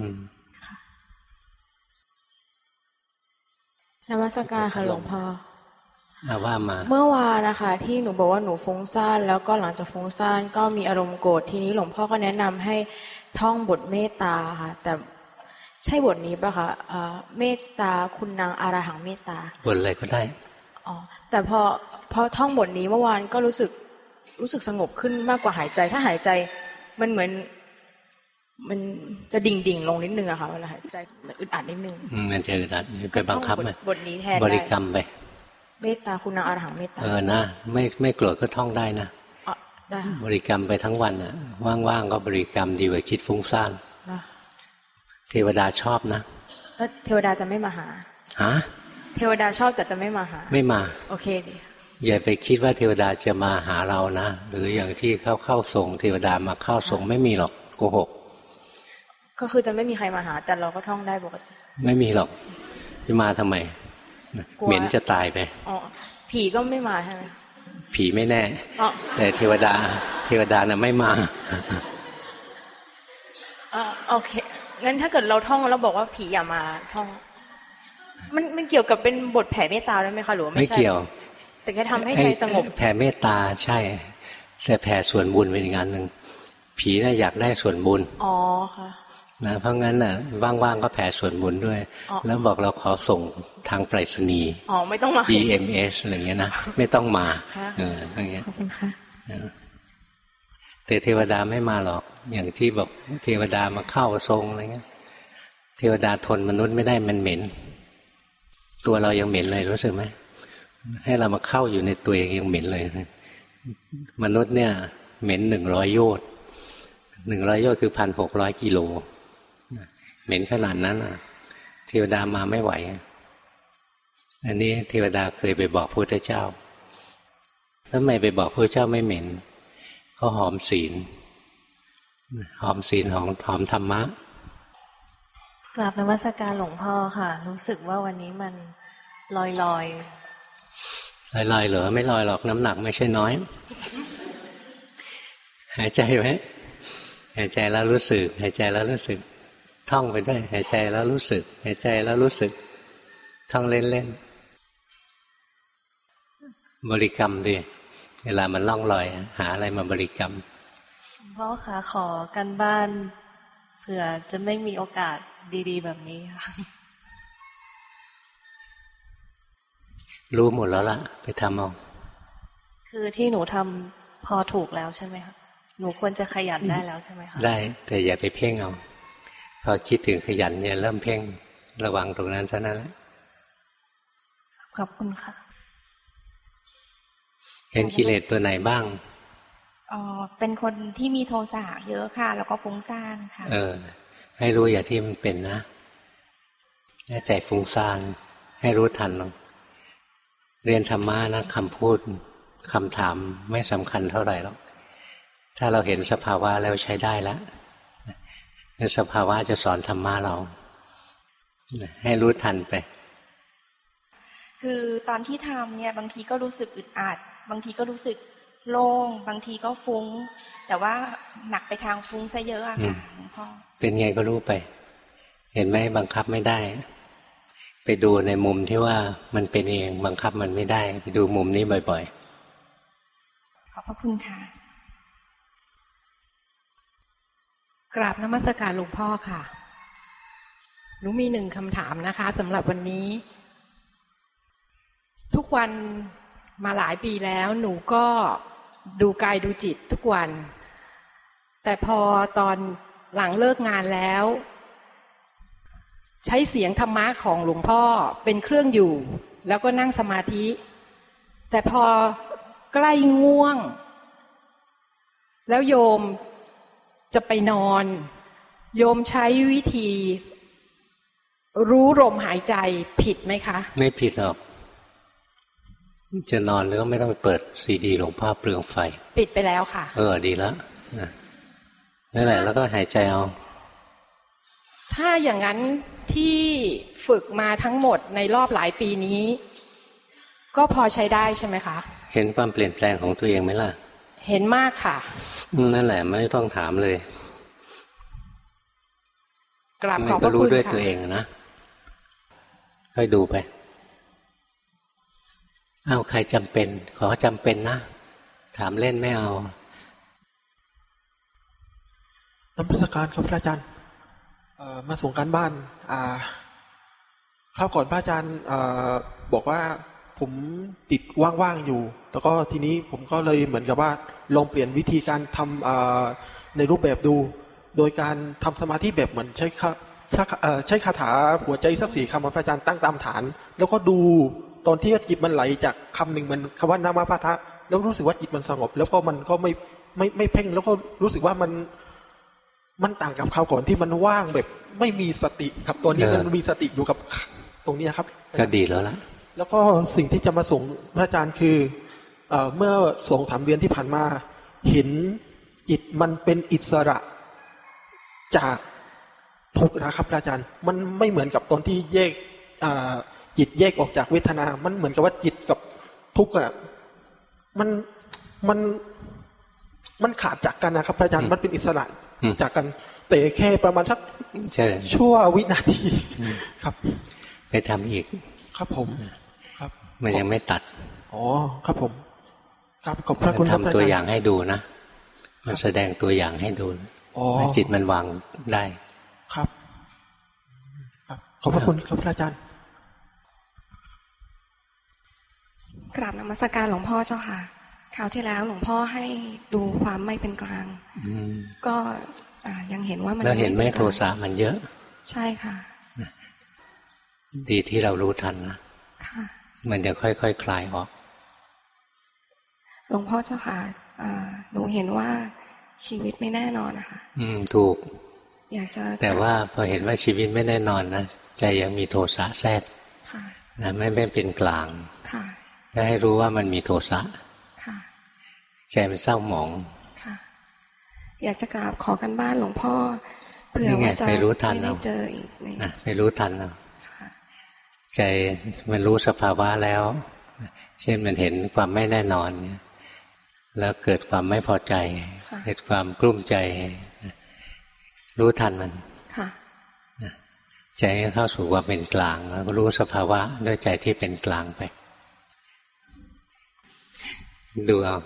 นมัสการค่ะหลวงพ่ออาว่ามาเมื่อวานนะคะที่หนูบอกว่าหนูฟุ้งซ่านแล้วก็หลังจากฟุ้งซ่านก็มีอารมณ์โกรธทีนี้หลวงพ่อก็แนะนำให้ท่องบทเมตตาค่ะแต่ใช่บทนี้ป่ะคะเมตตาคุณนางอรหังเมตตาบทอะไรก็ได้อ๋อแต่พอพอท่องบทนี้เมื่อวานก็รู้สึกรู้สึกสงบขึ้นมากกว่าหายใจถ้าหายใจมันเหมือนมันจะดิ่งดิ่งลงนิดนึงอะค่ะเวลาหายใจมันอึดอัดนิดนึงมันจะอึดอัดไปบังคับมันบทนี้แทนบริกรรมไปเมตตาคุณนางอรหังเมตตาเออนะไม่ไม่โกรธก็ท่องได้นะได้บริกรรมไปทั้งวันอะว่างๆก็บริกรรมดีกว่าคิดฟุ้งซ่านเทวดาชอบนะแล้วเทวดาจะไม่มาหาฮะเทวดาชอบแต่จะไม่มาหาไม่มาโอเคดีอย่าไปคิดว่าเทวดาจะมาหาเรานะหรืออย่างที่เข้าเข้าทรงเทวดามาเข้าทรงไม่มีหรอกโกหกก็คือจะไม่มีใครมาหาแต่เราก็ท่องได้ปกติไม่มีหรอกจะมาทำไมเหม็นจะตายไปอ๋อผีก็ไม่มาใช่ไหมผีไม่แน่แต่เทวดาเทวดาน่ะไม่มาอ่าโอเคงั้นถ้าเกิดเราท่องแล้วบอกว่าผีอย่ามาท่องมันมันเกี่ยวกับเป็นบทแผ่เมตตาด้วยไหมคะหรือไม่ใช่ไม่เกี่ยวแต่แค่ทำให้ใจสงบแผ่เมตตาใช่แต่แผ่ส่วนบุญเป็นอีกงานหนึ่งผีน่ะอยากได้ส่วนบุญอ๋อค่ะนะเพราะงั้นน่ะว่างๆก็แผ่ส่วนบุญด้วยแล้วบอกเราขอส่งทางไปรษณีย์อ๋อไม่ต้องมาดี เอ็ม เอส อะไรเงี้ยนะไม่ต้องมาเอออย่างเงี้ยขอบคุณค่ะแต่เทวดาไม่มาหรอกอย่างที่บอกเทวดามาเข้าทรงอะไรเงี้ยเทวดาทนมนุษย์ไม่ได้มันเหม็นตัวเรายังเหม็นเลยรู้สึกไหมให้เรามาเข้าอยู่ในตัวเองยังเหม็นเลยมนุษย์เนี่ยเหม็นหนึ่งร้อยโยชน์หนึ่งร้อยโยชน์คือพันหกร้อยกิโลเหม็นขนาดนั้นเทวดามาไม่ไหวอันนี้เทวดาเคยไปบอกพระพุทธเจ้าแล้วทำไมไปบอกพระเจ้าไม่เหม็นเขาหอมศีลหอมศีลหอมหอมธรรมะกราบนมัสการหลวงพ่อค่ะรู้สึกว่าวันนี้มันลอยลอยลอยลอยเหรอไม่ลอยหรอกน้ำหนักไม่ใช่น้อยหายใจไหมหายใจแล้วรู้สึกหายใจแล้วรู้สึกท่องไปด้วยหายใจแล้วรู้สึกหายใจแล้วรู้สึกท่องเล่นๆบริกรรมดิเวลามันล่องลอยหาอะไรมาบริกรรมพ่อคะขอกันบ้านเผื่อจะไม่มีโอกาสดีๆแบบนี้ค่ะรู้หมดแล้วล่ะไปทำเอาคือที่หนูทำพอถูกแล้วใช่ไหมคะหนูควรจะขยันได้แล้วใช่ไหมคะได้แต่อย่าไปเพ่งเอาพอคิดถึงขยันเนี่ยเริ่มเพ่งระวังตรงนั้นเท่านั้นแหละขอบคุณค่ะเห็นกิเลสตัวไหนบ้างอ๋อเป็นคนที่มีโทสะเยอะค่ะแล้วก็ฟุ้งซ่านค่ะเออให้รู้อย่างที่มันเป็นนะใจฟุ้งซ่านให้รู้ทันลงเรียนธรรมะนะคำพูดคำถามไม่สำคัญเท่าไหร่หรอกถ้าเราเห็นสภาวะแล้วใช้ได้แล้วสภาวะจะสอนธรรมะเราให้รู้ทันไปคือตอนที่ทำเนี่ยบางทีก็รู้สึกอึดอัดบางทีก็รู้สึกโล่งบางทีก็ฟุ้งแต่ว่าหนักไปทางฟุ้งซะเยอะอะค่ะหลวงพ่อเป็นไงก็รู้ไปเห็นไหมบังคับไม่ได้ไปดูในมุมที่ว่ามันเป็นเองบังคับมันไม่ได้ไปดูมุมนี้บ่อยๆขอบพระคุณค่ะกราบนมัสการหลวงพ่อค่ะหนูมีหนึ่งคำถามนะคะสำหรับวันนี้ทุกวันมาหลายปีแล้วหนูก็ดูกายดูจิตทุกวันแต่พอตอนหลังเลิกงานแล้วใช้เสียงธรรมะของหลวงพ่อเป็นเครื่องอยู่แล้วก็นั่งสมาธิแต่พอใกล้ง่วงแล้วโยมจะไปนอนโยมใช้วิธีรู้ลมหายใจผิดไหมคะไม่ผิดหรอกจะนอนก็ไม่ต้องไปเปิดซีดีหลวงพ่อเปลืองไฟปิดไปแล้วค่ะเออดีแล้วนั่นแหละแล้วก็หายใจเอาถ้าอย่างนั้นที่ฝึกมาทั้งหมดในรอบหลายปีนี้ก็พอใช้ได้ใช่ไหมคะเห็นความเปลี่ยนแปลงของตัวเองไหมล่ะเห็นมากค่ะนั่นแหละไม่ต้องถามเลยกราบขอบพระคุณค่ะก็รู้ด้วยตัวเองนะค่อยดูไปอ้าวใครจำเป็นขอจำเป็นนะถามเล่นไม่เอานมัสการครับพระอาจารย์มาส่งการบ้านคราวก่อนพระอาจารย์บอกว่าผมติดว่างๆอยู่แล้วก็ทีนี้ผมก็เลยเหมือนกับว่าลองเปลี่ยนวิธีการทำในรูปแบบดูโดยการทำสมาธิแบบเหมือนใช้ใช้คาถาหัวใจสักสี่คำพระอาจารย์ตั้งตามฐานแล้วก็ดูตอนที่จิตมันไหลจากคำหนึ่งมันคำว่านามาพาทะแล้วรู้สึกว่าจิตมันสงบแล้วก็มันก็ไม่ไม่ไม่เพ่งแล้วก็รู้สึกว่ามันมันต่างกับคราวก่อนที่มันว่างแบบไม่มีสติกับตัวนี้มันมีสติอยู่กับตรงนี้ครับก็ดีแล้วล่ะแล้วก็สิ่งที่จะมาส่งพระอาจารย์คือเมื่อสองสามเดือนที่ผ่านมาเห็นจิตมันเป็นอิสระจากทุกข์นะครับพระอาจารย์มันไม่เหมือนกับตอนที่แยกจิตแยกออกจากเวทนามันเหมือนกับว่าจิตกับทุกข์อ่ะมันมันมันขาดจากกันนะครับพระอาจารย์มันเป็นอิสระจากกันแต่แค่ประมาณสักชั่ววินาทีครับไปทำอีกครับผมครับมันยังไม่ตัดอ๋อครับผมครับขอบพระคุณทำตัวอย่างให้ดูนะมันแสดงตัวอย่างให้ดูว่าจิตมันวางได้ครับขอบพระคุณครับพระอาจารย์กราบนมัสการหลวงพ่อเจ้าค่ะคราวที่แล้วหลวงพ่อให้ดูความไม่เป็นกลางก็ยังเห็นว่ามันแล้วเห็นไหมโทสะมันเยอะใช่ค่ะดีที่เรารู้ทันนะค่ะมันจะค่อยๆ ค, คลายออกหลวงพ่อเจ้าค่ะหนูเห็นว่าชีวิตไม่แน่นอนนะคะอืมถูกอยากจะแต่ว่าพอเห็นว่าชีวิตไม่แน่นอนนะใจยังมีโทสะแทรกนะไม่ไม่เป็นกลางค่ะก็ให้รู้ว่ามันมีโทสะค่ะใจมันเศร้าหมองค่ะอยากจะกราบขอกันบ้านหลวงพ่อเผื่อว่าจะไม่ได้เจออีกนะไปรู้ทันเอาใจมันรู้สภาวะแล้วเช่นมันเห็นความไม่แน่นอนแล้วเกิดความไม่พอใจเกิดความกลุ้มใจรู้ทันมันใจเข้าสู่ความเป็นกลางแล้วก็รู้สภาวะด้วยใจที่เป็นกลางไปดูเอา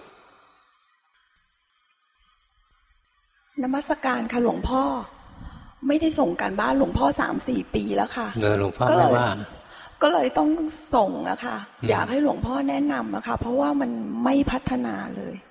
นมัสการค่ะหลวงพ่อไม่ได้ส่งการบ้านหลวงพ่อสามสี่ปีแล้วค่ะเออหลวงพ่อไม่ว่าก็เลยต้องส่งอะค่ะอยากให้หลวงพ่อแนะนำอะค่ะเพราะว่ามันไม่พัฒนาเลย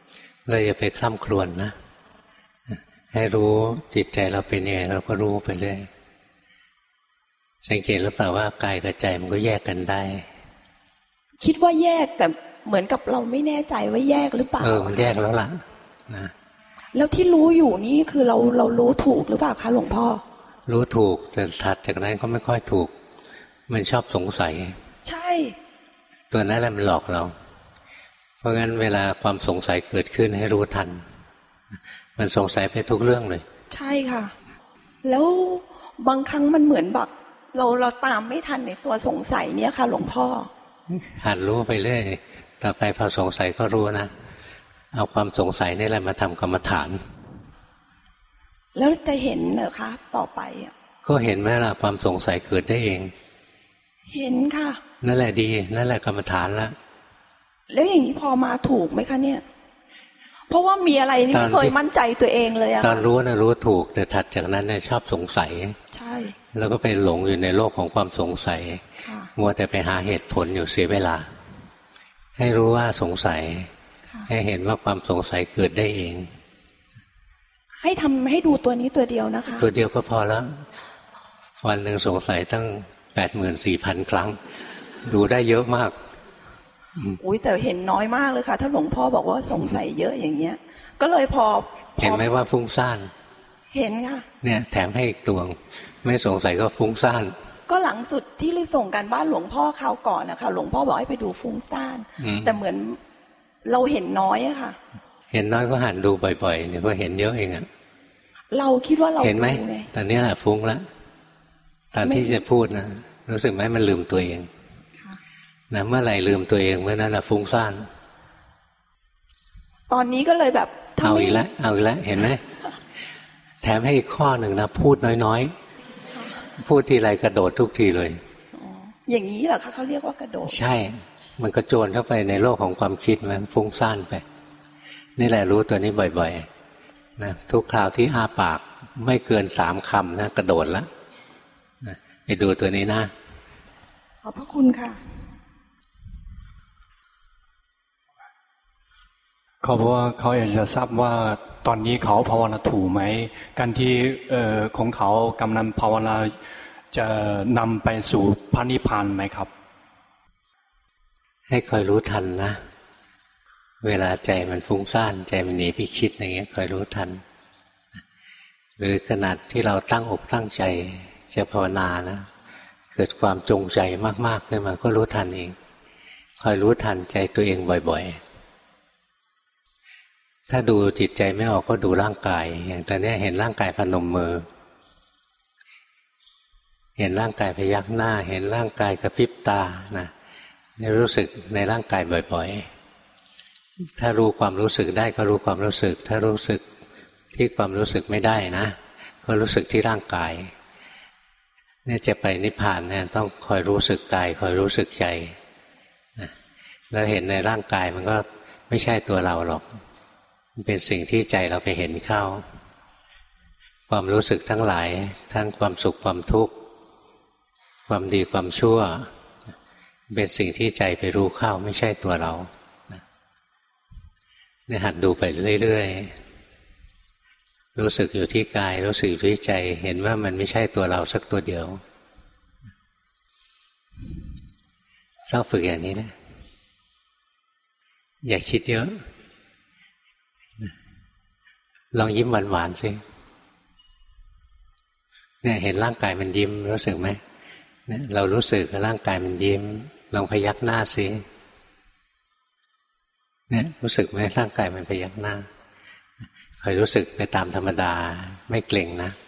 เราอย่าไปคล่ำครวญ นะให้รู้จิตใจเราเป็นยังไงเราก็รู้ไปเรื่อยสังเกตหรือเปล่าว่ากายกับใจมันก็แยกกันได้คิดว่าแยกแต่เหมือนกับเราไม่แน่ใจว่าแยกหรือเปล่าเออมันแยกแล้วล่ะนะแล้วที่รู้อยู่นี่คือเราเรารู้ถูกหรือเปล่าคะหลวงพ่อรู้ถูกแต่ถัดจากนั้นก็ไม่ค่อยถูกมันชอบสงสัยใช่ตัวนั้นแหละมันหลอกเราเพราะงั้นเวลาความสงสัยเกิดขึ้นให้รู้ทันมันสงสัยไปทุกเรื่องเลยใช่ค่ะแล้วบางครั้งมันเหมือนแบบเราเราตามไม่ทันในตัวสงสัยเนี่ยค่ะหลวงพ่อหัดรู้ไปเรื่อยต่อไปพอสงสัยก็รู้นะเอาความสงสัยนี่แหละมาทำกรรมฐานแล้วจะเห็นเหรอคะต่อไปอ่ะก็เห็นไหมล่ะความสงสัยเกิดได้เองเห็นค่ะนั่นแหละดีนั่นแหละกรรมฐานละแล้วอย่างนี้พอมาถูกไหมคะเนี่ยเพราะว่ามีอะไรนี่ไม่เคยมั่นใจตัวเองเลยอะตอนรู้นะรู้ถูกแต่ถัดจากนั้นเนี่ยชอบสงสัยใช่แล้วก็ไปหลงอยู่ในโลกของความสงสัยมัวแต่ไปหาเหตุผลอยู่เสียเวลาให้รู้ว่าสงสัยให้เห็นว่าความสงสัยเกิดได้เองให้ทำให้ดูตัวนี้ตัวเดียวนะคะตัวเดียวก็พอแล้ววันหนึ่งสงสัยตั้งแปดหมื่นสี่พันครั้งดูได้เยอะมากอุ้ยแต่เห็นน้อยมากเลยค่ะถ้าหลวงพ่อบอกว่าสงสัยเยอะอย่างเงี้ยก็เลยพอเห็นไหมว่าฟุ้งซ่านเห็นค่ะเนี่ยแถมให้อีกตวงไม่สงสัยก็ฟุ้งซ่านก็หลังสุดที่เราส่งกันบ้านหลวงพ่อคราวก่อนนะคะหลวงพ่อบอกให้ไปดูฟุ้งซ่านแต่เหมือนเราเห็นน้อยอะค่ะเห็นน้อยก็หันดูบ่อยๆเนี่ยก็เห็นเยอะเองอะเราคิดว่าเราเห็นไหมตอนนี้แหละฟุ้งแล้วตอนที่จะพูดนะรู้สึกไหมมันลืมตัวเองนะเมื่อไหร่ลืมตัวเองเมื่อนั้นนะฟุ้งซ่านตอนนี้ก็เลยแบบเอาอีกแล้วเอาอีกแล้วเห็นไหมแถมให้อีกข้อหนึ่งนะพูดน้อยๆพูดทีไรกระโดดทุกทีเลยอย่างนี้เหรอคะเขาเรียกว่ากระโดดใช่มันกระโจนเข้าไปในโลกของความคิดมันฟุ้งซ่านไปนี่แหละรู้ตัวนี้บ่อยๆนะทุกคราวที่อ้าปากไม่เกินสามคำนะกระโดดแล้วนะไปดูตัวนี้นะขอบพระคุณค่ะเขาบอกว่าเขาอยากจะทราบว่าตอนนี้เขาภาวนาถูกไหมการที่เอ่อของเขากำลังภาวนาจะนำไปสู่พระนิพพานไหมครับให้คอยรู้ทันนะเวลาใจมันฟุ้งซ่านใจมันหนีไปคิดอะไรเงี้ยคอยรู้ทันหรือขนาดที่เราตั้งอกตั้งใจจะภาวนานะเกิดความจงใจมากๆขึ้นมาก็รู้ทันเองคอยรู้ทันใจตัวเองบ่อยๆถ้าดูจิตใจไม่ออกก็ดูร่างกายอย่างตอนนี้เห็นร่างกายพนมมือเห็นร่างกายพยักหน้าเห็นร่างกายกระพริบตานะรู้สึกในร่างกายบ่อยๆถ้ารู้ความรู้สึกได้ก็รู้ความรู้สึกถ้ารู้สึกที่ความรู้สึกไม่ได้นะก็รู้สึกที่ร่างกายเนี่ยจะไปนิพพานเนี่ยต้องคอยรู้สึกกายคอยรู้สึกใจนะแล้วเห็นในร่างกายมันก็ไม่ใช่ตัวเราหรอกเป็นสิ่งที่ใจเราไปเห็นเข้าความรู้สึกทั้งหลายทั้งความสุขความทุกข์ความดีความชั่วเป็นสิ่งที่ใจไปรู้เข้าไม่ใช่ตัวเราเนี่ยหัดดูไปเรื่อยๆรู้สึกอยู่ที่กายรู้สึกอยู่ที่ใจเห็นว่ามันไม่ใช่ตัวเราสักตัวเดียวต้องฝึกอย่างนี้นะอย่าคิดเยอะลองยิ้มหวานๆสิเนี่ยเห็นร่างกายมันยิ้มรู้สึกไหมเนี่ยเรารู้สึกร่างกายมันยิ้มลองพยักหน้าสิเนี่ยรู้สึกไหมร่างกายมันพยักหน้าคอยรู้สึกไปตามธรรมดาไม่เกร็งนะ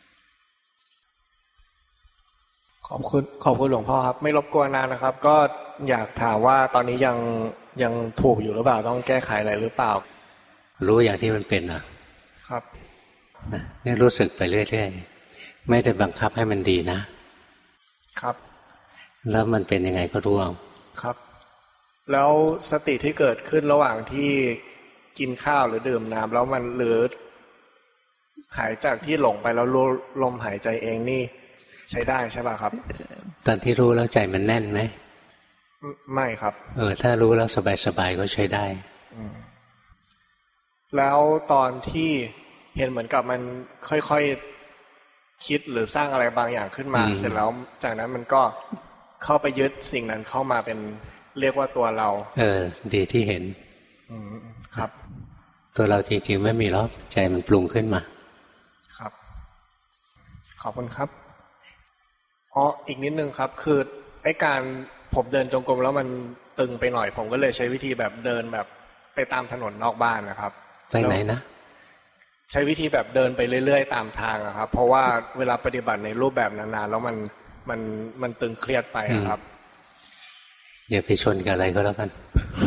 ขอบคุณขอบคุณหลวงพ่อครับไม่รบกวนนานนะครับ ก็อยากถามว่าตอนนี้ยังยังถูกอยู่หรือเปล่าต้องแก้ไขอะไรหรือเปล่ารู้อย่างที่มันเป็นอ่ะครับนี่รู้สึกไปเรื่อยๆไม่ได้บังคับให้มันดีนะครับแล้วมันเป็นยังไงก็รู้เอาครับแล้วสติที่เกิดขึ้นระหว่างที่กินข้าวหรือดื่มน้ำแล้วมันหรือหายจากที่หลงไปแล้วลมหายใจเองนี่ใช้ได้ใช่ป่ะครับตอนที่รู้แล้วใจมันแน่นไหมไม่ครับเออถ้ารู้แล้วสบายๆก็ใช้ได้แล้วตอนที่เห็นเหมือนกับมันค่อยๆคิดหรือสร้างอะไรบางอย่างขึ้นมาเสร็จแล้วจากนั้นมันก็เข้าไปยึดสิ่งนั้นเข้ามาเป็นเรียกว่าตัวเราเออดีที่เห็นอืมครับตัวเราจริงๆไม่มีหรอกใจมันปรุงขึ้นมาครับขอบคุณครับอ๋ออีกนิดนึงครับคือไอ้การผมเดินจงกรมแล้วมันตึงไปหน่อยผมก็เลยใช้วิธีแบบเดินแบบไปตามถนนนอกบ้านนะครับไปไหนนะใช้วิธีแบบเดินไปเรื่อยๆตามทางครับเพราะว่าเวลาปฏิบัติในรูปแบบนานๆแล้วมันมันมันตึงเครียดไปครับอย่าไปชนกับอะไรก็แล้วกัน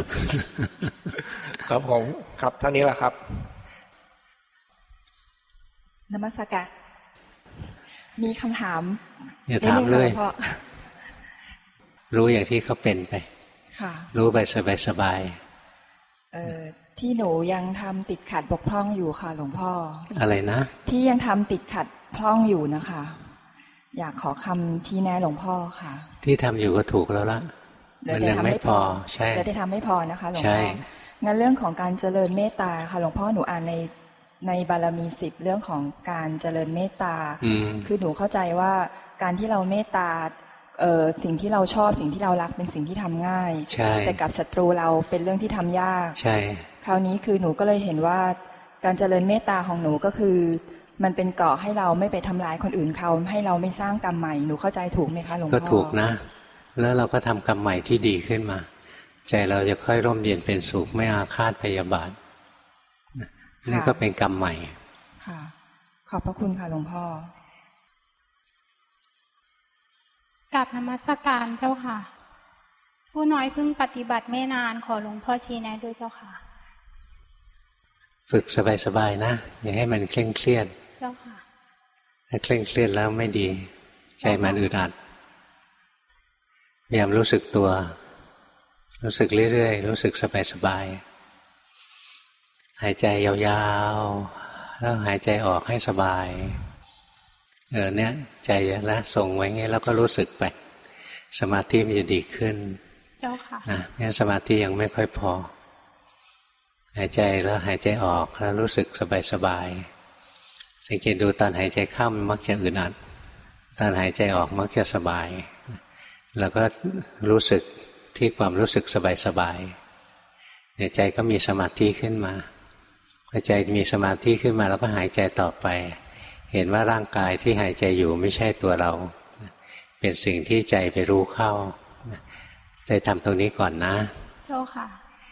ครับผมครับเท่านี้แหละครับนมัสการมีคำถามอย่าถามเลยรู้อย่างที่เขาเป็นไปรู้ไปสบายๆเอ่อที่หนูยังทำติดขัดบกพร่องอยู่ค่ะหลวงพ่ออะไรนะที่ยังทำติดขัดพร่องอยู่นะคะอยากขอคำชี้แนะหลวงพ่อค่ะที่ทำอยู่ก็ถูกแล้วล่ะมันยังไม่พอใช่ได้ทำไม่พอนะคะหลวงพ่องั้นเรื่องของการเจริญเมตตาค่ะหลวงพ่อหนูอ่านในในบารมีสิบเรื่องของการเจริญเมตตาคือหนูเข้าใจว่าการที่เราเมตตาเอ่อสิ่งที่เราชอบสิ่งที่เรารักเป็นสิ่งที่ทำง่ายแต่กับศัตรูเราเป็นเรื่องที่ทำยากใช่คราวนี้คือหนูก็เลยเห็นว่าการเจริญเมตตาของหนูก็คือมันเป็นเกราะให้เราไม่ไปทำร้ายคนอื่นเขาให้เราไม่สร้างกรรมใหม่หนูเข้าใจถูกไหมคะหลวงพ่อก็ถูกนะแล้วเราก็ทำกรรมใหม่ที่ดีขึ้นมาใจเราจะค่อยร่มเย็นเป็นสุขไม่อาฆาตพยาบาทนี่ก็เป็นกรรมใหม่ค่ะขอบพระคุณค่ะหลวงพ่อกราบนมัสการเจ้าค่ะผู้น้อยเพิ่งปฏิบัติไม่นานขอหลวงพ่อชี้แนะด้วยเจ้าค่ะฝึกสบายๆนะอย่าให้มันเคร่งเครียดเจ้าค่ะถ้าเคร่งเครียดแล้วไม่ดีใจมันอึดอัดพยายามรู้สึกตัวรู้สึกเรื่อยๆรู้สึกสบายๆหายใจยาวๆแล้วหายใจออกให้สบายเออเนี้ยใจแล้วส่งไว้งี้แล้วก็รู้สึกไปสมาธิมันจะดีขึ้นเจ้าค่ะนะงั้นสมาธิยังไม่ค่อยพอหายใจแล้วหายใจออกแล้วรู้สึกสบายๆสังเกตดูตอนหายใจเข้ามันมักจะอึดอัดตอนหายใจออกมักจะสบายแล้วก็รู้สึกที่ความรู้สึกสบายๆในใจก็มีสมาธิขึ้นมาพอใจมีสมาธิขึ้นมาแล้วก็หายใจต่อไปเห็นว่าร่างกายที่หายใจอยู่ไม่ใช่ตัวเราเป็นสิ่งที่ใจไปรู้เข้าใจทำตรงนี้ก่อนนะเจ้าค่ะ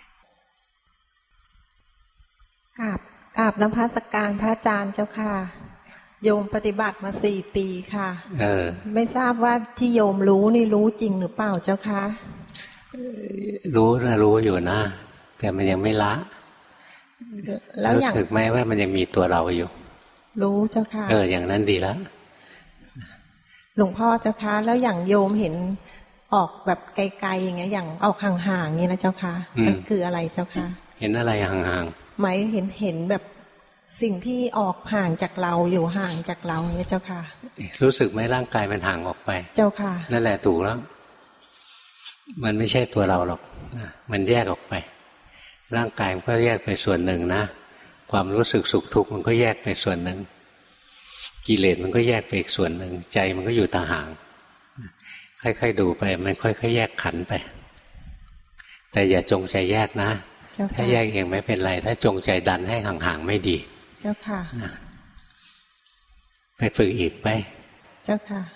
กราบกราบนมัสการพระอาจารย์เจ้าค่ะโยมปฏิบัติมาสี่ปีค่ะเออไม่ทราบว่าที่โยมรู้นี่รู้จริงหรือเปล่าเจ้าค่ะรู้นะรู้อยู่นะแต่มันยังไม่ละรู้สึกไหมว่ามันยังมีตัวเราอยู่รู้เจ้าค่ะเอออย่างนั้นดีแล้วหลวงพ่อเจ้าค่ะแล้วอย่างโยมเห็นออกแบบไกลๆอย่างเงี้ยอย่างออกห่างๆนี่นะเจ้าค่ะมันคืออะไรเจ้าค่ะเห็นอะไรห่างๆไหมเห็นเห็นแบบสิ่งที่ออกห่างจากเราอยู่ห่างจากเราเนี่ยเจ้าค่ะรู้สึกไหมร่างกายมันห่างออกไปเจ้าค่ะนั่นแหละถูกแล้วมันไม่ใช่ตัวเราหรอกมันแยกออกไปร่างกายมันก็แยกไปส่วนหนึ่งนะความรู้สึกสุขทุกข์มันก็แยกไปส่วนหนึ่งกิเลสมันก็แยกไปอีกส่วนหนึ่งใจมันก็อยู่ต่างหากค่อยๆดูไปมันค่อยๆแยกขันไปแต่อย่าจงใจแยกนะถ้าแยกเองไม่เป็นไรถ้าจงใจดันให้ห่างๆไม่ดีเจ้าค่ะไปฝึกอีกไปเจ้าค่ะ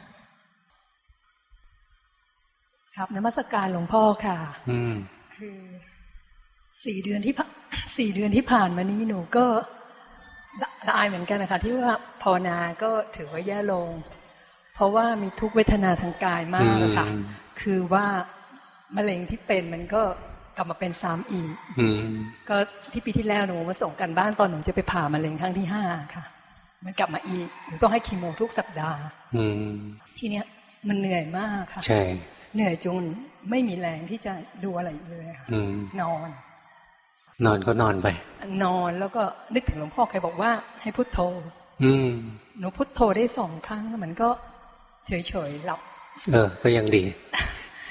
ครับนมัสการหลวงพ่อค่ะอืมคือสี่เดือนที่สี่เดือนที่ผ่านมานี้หนูก็ละอายเหมือนกันนะคะที่ว่าภาวนาก็ถือว่าแย่ลงเพราะว่ามีทุกเวทนาทางกายมากค่ะคือว่ามะเร็งที่เป็นมันก็กลับมาเป็นซ้ำอีกก็ที่ปีที่แล้วหนูมาส่งกันบ้านตอนหนูจะไปผ่ามะเร็งครั้งที่ห้าค่ะมันกลับมาอีกหนูต้องให้คีโมทุกสัปดาห์ทีเนี้ยมันเหนื่อยมากค่ะใช่เหนื่อยจนไม่มีแรงที่จะดูอะไรเลยค่ะนอนนอนก็นอนไปนอนแล้วก็นึกถึงหลวงพ่อใครบอกว่าให้พุทโธอืมหนูพุทโธได้สองครั้งแล้วมันก็เฉยๆหลับเออก็ยังดี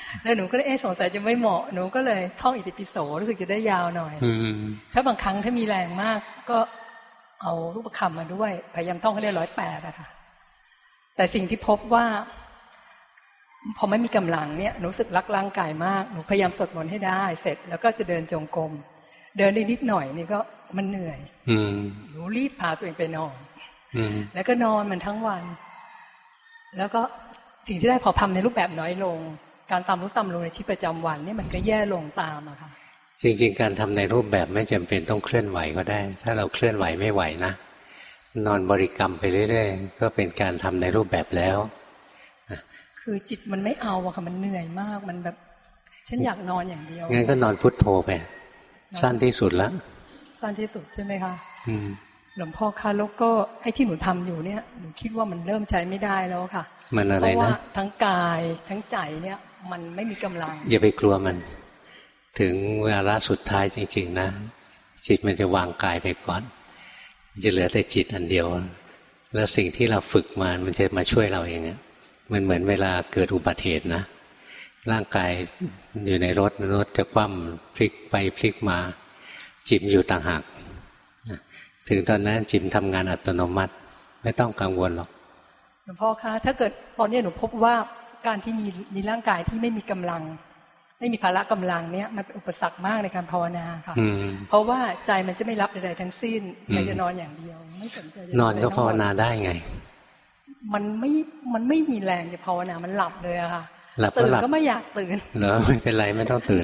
แล้วหนูก็เลยเอ๊ะสงสัยจะไม่เหมาะหนูก็เลยท่องอิติปิโสรู้สึกจะได้ยาวหน่อยถ้าบางครั้งถ้ามีแรงมากก็เอารูปคำมาด้วยพยายามท่องให้ได้ร้อยแปดอะค่ะแต่สิ่งที่พบว่าพอไม่มีกำลังเนี่ยหนูรู้สึกรักร่างกายมากหนูพยายามสวดมนต์ให้ได้เสร็จแล้วก็จะเดินจงกรมเดินได้นิดหน่อยนี่ก็มันเหนื่อยหนูรีบพาตัวเองไปนอนแล้วก็นอนมันทั้งวันแล้วก็สิ่งที่ได้พอทำในรูปแบบน้อยลงการตามรู้ตามรู้ในชีวิตประจำวันนี่มันก็แย่ลงตามอะค่ะจริงๆการทำในรูปแบบไม่จำเป็นต้องเคลื่อนไหวก็ได้ถ้าเราเคลื่อนไหวไม่ไหวนะนอนบริกรรมไปเรื่อยๆก็เป็นการทำในรูปแบบแล้วคือจิตมันไม่เอาอะค่ะมันเหนื่อยมากมันแบบฉันอยากนอนอย่างเดียวงั้นก็นอนพุทโธไปสั้นที่สุดแล้วสั้นที่สุดใช่ไหมคะหลวงพ่อคะแล้วก็ไอ้ที่หนูทำอยู่เนี่ยหนูคิดว่ามันเริ่มใช้ไม่ได้แล้วค่ะมันอะไรนะเพราะว่าทั้งกายทั้งใจเนี่ยมันไม่มีกำลังอย่าไปกลัวมันถึงเวลาสุดท้ายจริงๆนะจิตมันจะวางกายไปก่อนจะเหลือแต่จิตอันเดียวแล้วสิ่งที่เราฝึกมามันจะมาช่วยเราเองมันเหมือนเวลาเกิดอุบัติเหตุนะร่างกายอยู่ในรถรถจะคว่ำพลิกไปพลิกมาจิตอยู่ต่างหากถึงตอนนั้นจิตทำงานอัตโนมัติไม่ต้องกังวลหรอกหลวงพ่อคะถ้าเกิดตอนนี้หนูพบว่าการที่มีมีร่างกายที่ไม่มีกำลังไม่มีพละกำลังเนี่ยมันเป็นอุปสรรคมากในการภาวนาค่ะเพราะว่าใจมันจะไม่รับใดๆทั้งสิ้นใจจะนอนอย่างเดียวไม่สนใจนอนก็ภาวนาได้ไงมันไม่มันไม่มีแรงจะภาวนามันหลับเลยอะค่ะตื่นก็ไม่อยากตื่นเหรอไม่เป็นไรไม่ต้องตื่น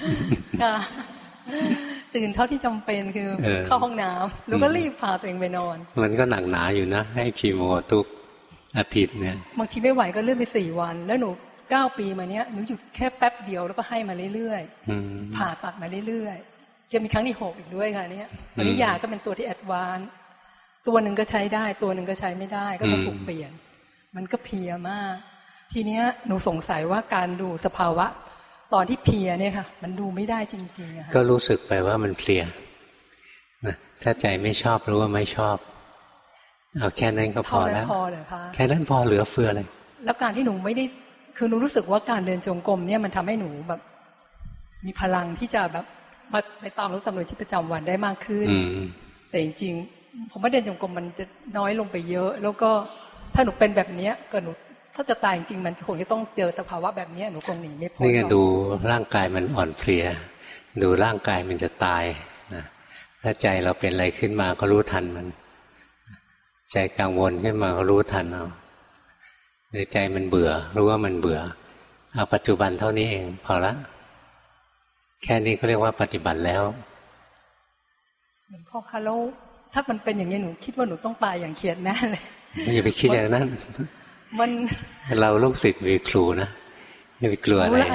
ตื่นเท่าที่จำเป็นคือเข้าห้องน้ำแล้วก็รีบพาตัวเองไปนอนมันก็หนักหนาอยู่นะให้คีโมทุกอาทิตย์เนี่ยบางทีไม่ไหวก็เลื่อนไปสี่วันแล้วหนูเก้าปีมาเนี้ยหนูหยุดแค่แป๊บเดียวแล้วก็ให้มาเรื่อยๆผ่าตัดมาเรื่อยๆจะมีครั้งที่หกอีกด้วยค่ะเนี่ยวันนี้ยาก็เป็นตัวที่แอดวานซ์ตัวหนึ่งก็ใช้ได้ตัวหนึ่งก็ใช้ไม่ได้ก็ต้องถูกเปลี่ยนมันก็เพลียมากทีเนี้ยหนูสงสัยว่าการดูสภาวะตอนที่เพลียเนี่ยค่ะมันดูไม่ได้จริงๆอะก็รู้สึกไปว่ามันเพลียนะถ้าใจไม่ชอบรู้ว่าไม่ชอบเอาแค่นั้นก็พอแล้วแค่นั้นพอเหลือเฟือเลยแล้วการที่หนูไม่ได้คือหนูรู้สึกว่าการเดินจงกรมเนี่ยมันทำให้หนูแบบมีพลังที่จะแบบมาในตามรู้ตามรู้ชีวิตประจำวันได้มากขึ้นแต่จริงๆผมว่าเดินจงกรมมันจะน้อยลงไปเยอะแล้วก็ถ้าหนูเป็นแบบนี้ก็หนูถ้าจะตายจริงๆมันคงจะต้องเจอสภาวะแบบนี้หนูคงหนีไม่พ้นนี่ไงดูร่างกายมันอ่อนเพลียดูร่างกายมันจะตายนะถ้าใจเราเป็นอะไรขึ้นมาก็รู้ทันมันใจกังวลขึ้นมาก็รู้ทันเอาหรือใจมันเบื่อรู้ว่ามันเบื่อเอาปัจจุบันเท่านี้เองพอละแค่นี้ก็เรียกว่าปฏิบัติแล้วหลวงพ่อคะแล้วถ้ามันเป็นอย่างนี้หนูคิดว่าหนูต้องตายอย่างเขียดแน่เลยอย่าไปคิดอย่างนั้นมันเราลูกศิษย์มีครูนะอย่าไปกลัวอะไร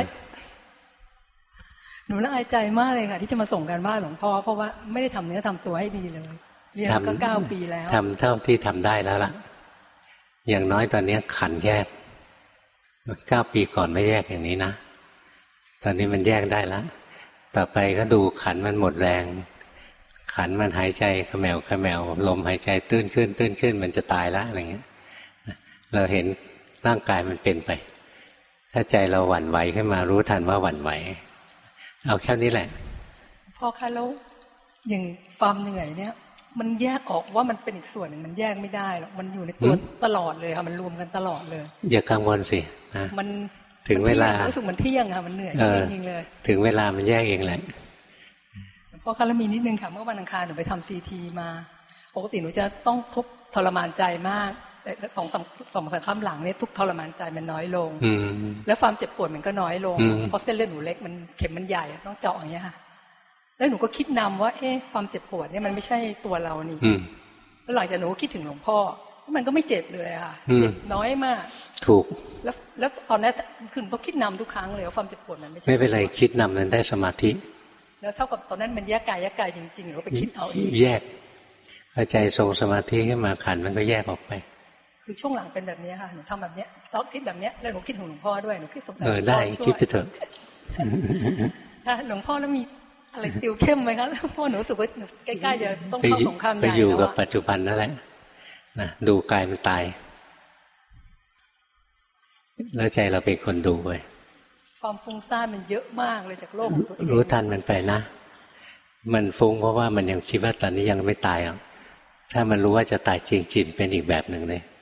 หนูละอายใจมากเลยค่ะที่จะมาส่งการบ้านหลวงพ่อเพราะว่าไม่ได้ทำเนื้อทำตัวให้ดีเลยเรียนก็เก้าปีแล้วทำเท่าที่ทำได้แล้วล่ะอย่างน้อยตอนนี้ขันแยกเก้าปีก่อนไม่แยกอย่างนี้นะตอนนี้มันแยกได้แล้วต่อไปก็ดูขันมันหมดแรงขันมันหายใจขมวขมวลมหายใจตื้นขึ้นตื้นขึ้นมันจะตายแล้วอะไรเงี้ยเราเห็นร่างกายมันเป็นไปถ้าใจเราหวั่นไหวขึ้นมารู้ทันว่าหวั่นไหวเอาแค่นี้แหละพอคะแล้วอย่างความเหนื่อยเนี่ยมันแยกออกว่ามันเป็นอีกส่วนหนึ่งมันแยกไม่ได้หรอกมันอยู่ในตัวตลอดเลยค่ะมันรวมกันตลอดเลยอย่ากังวลสินะมันถึงเวลารู้สึกมันเที่ยงค่ะมันเหนื่อยจริงๆเลยถึงเวลามันแยกเองแหละพอคะแล้วมีนิดนึงค่ะเมื่อวันอังคารหนูไปทำซีทีมาปกติหนูจะต้องทุกทรมานใจมากแต่สองสามสองสามครั้งหลังเนี่ยทุกทรมานใจมันน้อยลงแล้วความเจ็บปวดมันก็น้อยลงเพราะเส้นเลือดหนูเล็กมันเข็มมันใหญ่ต้องเจาะอย่างเงี้ยค่ะแล้วหนูก็คิดนำว่าเอ๊ะความเจ็บปวดเนี่ยมันไม่ใช่ตัวเรานี่แล้วหลังจากหนูก็คิดถึงหลวงพ่อมันก็ไม่เจ็บเลยค่ะเจ็บน้อยมากถูกแล้วแล้วตอนนั้นคือต้องคิดนำทุกครั้งเลยว่าความเจ็บปวดมันไม่ใช่ไม่เป็นไรคิดนำนั้นได้สมาธิแล้วเท่ากับตอนนั้นมันแยกกายแยกกายจริงๆหรือไปคิดเอาเองแยกพอใจทรงสมาธิขึ้นมาขันมันก็แยกออกไปคือช่วงหลังเป็นแบบนี้ค่ะหนูทำแบบนี้ต้องคิดแบบนี้แล้วหนูคิดถึงหลวงพ่อด้วยหนูคิดสงสารเออได้คิดไปเถอะค่ะหลวงพ่อแล้วมีอะไรติวเข้มไหมคะเพราะหนูรู้สึกว่าใกล้ๆจะต้องเข้าสงครามใหญ่ไปอยู่กับปัจจุบันนั่นแหละนะดูกายมันตายแล้วใจเราเป็นคนดูไปความฟุ้งซ่านมันเยอะมากเลยจากโลกของตัวเองรู้ทันมันไปนะมันฟุ้งเพราะว่ามันยังคิดว่าตอนนี้ยังไม่ตายอ่ะถ้ามันรู้ว่าจะตายจริงจิตเป็นอีกแบบหนึ่งเลย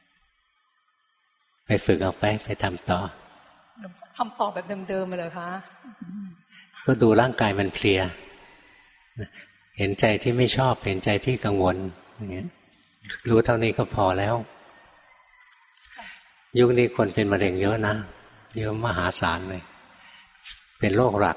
ไปฝึกเอาไปไปทำต่อทำต่อแบบเดิมๆมาเลยคะก็ดูร่างกายมันเพลียเห็นใจที่ไม่ชอบเห็นใจที่กังวลอย่างเงี้ยรู้เท่านี้ก็พอแล้วยุคนี้คนเป็นมะเร็งเยอะนะเยอะมหาศาลเลยเป็นโรคหลัก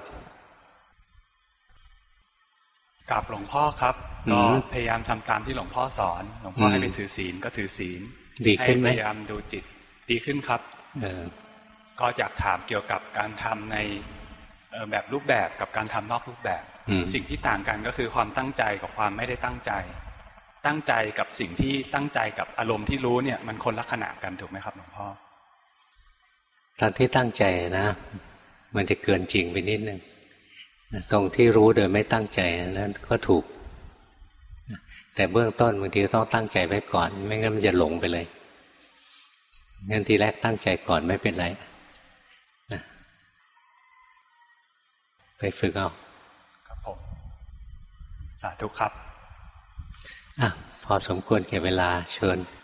กับหลวงพ่อครับก็พยายามทำตามที่หลวงพ่อสอนหลวงพ่อให้ไปถือศีลก็ถือศีลดีขึ้นไหมพยายามดูจิตดีขึ้นครับก็อยากถามเกี่ยวกับการทำในแบบรูปแบบกับการทำนอกรูปแบบสิ่งที่ต่างกันก็คือความตั้งใจกับความไม่ได้ตั้งใจตั้งใจกับสิ่งที่ตั้งใจกับอารมณ์ที่รู้เนี่ยมันคนละขนาดกันถูกไหมครับหลวงพ่อตอนที่ตั้งใจนะมันจะเกินจริงไปนิดนึงตรงที่รู้โดยไม่ตั้งใจนั้นก็ถูกแต่เบื้องต้นบางทีต้องตั้งใจไว้ก่อนไม่งั้นมันจะหลงไปเลยงั้นทีแรกตั้งใจก่อนไม่เป็นไรนะไปฝึกเอาครับผมสาธุครับอ่ะพอสมควรแก่เวลาเชิญ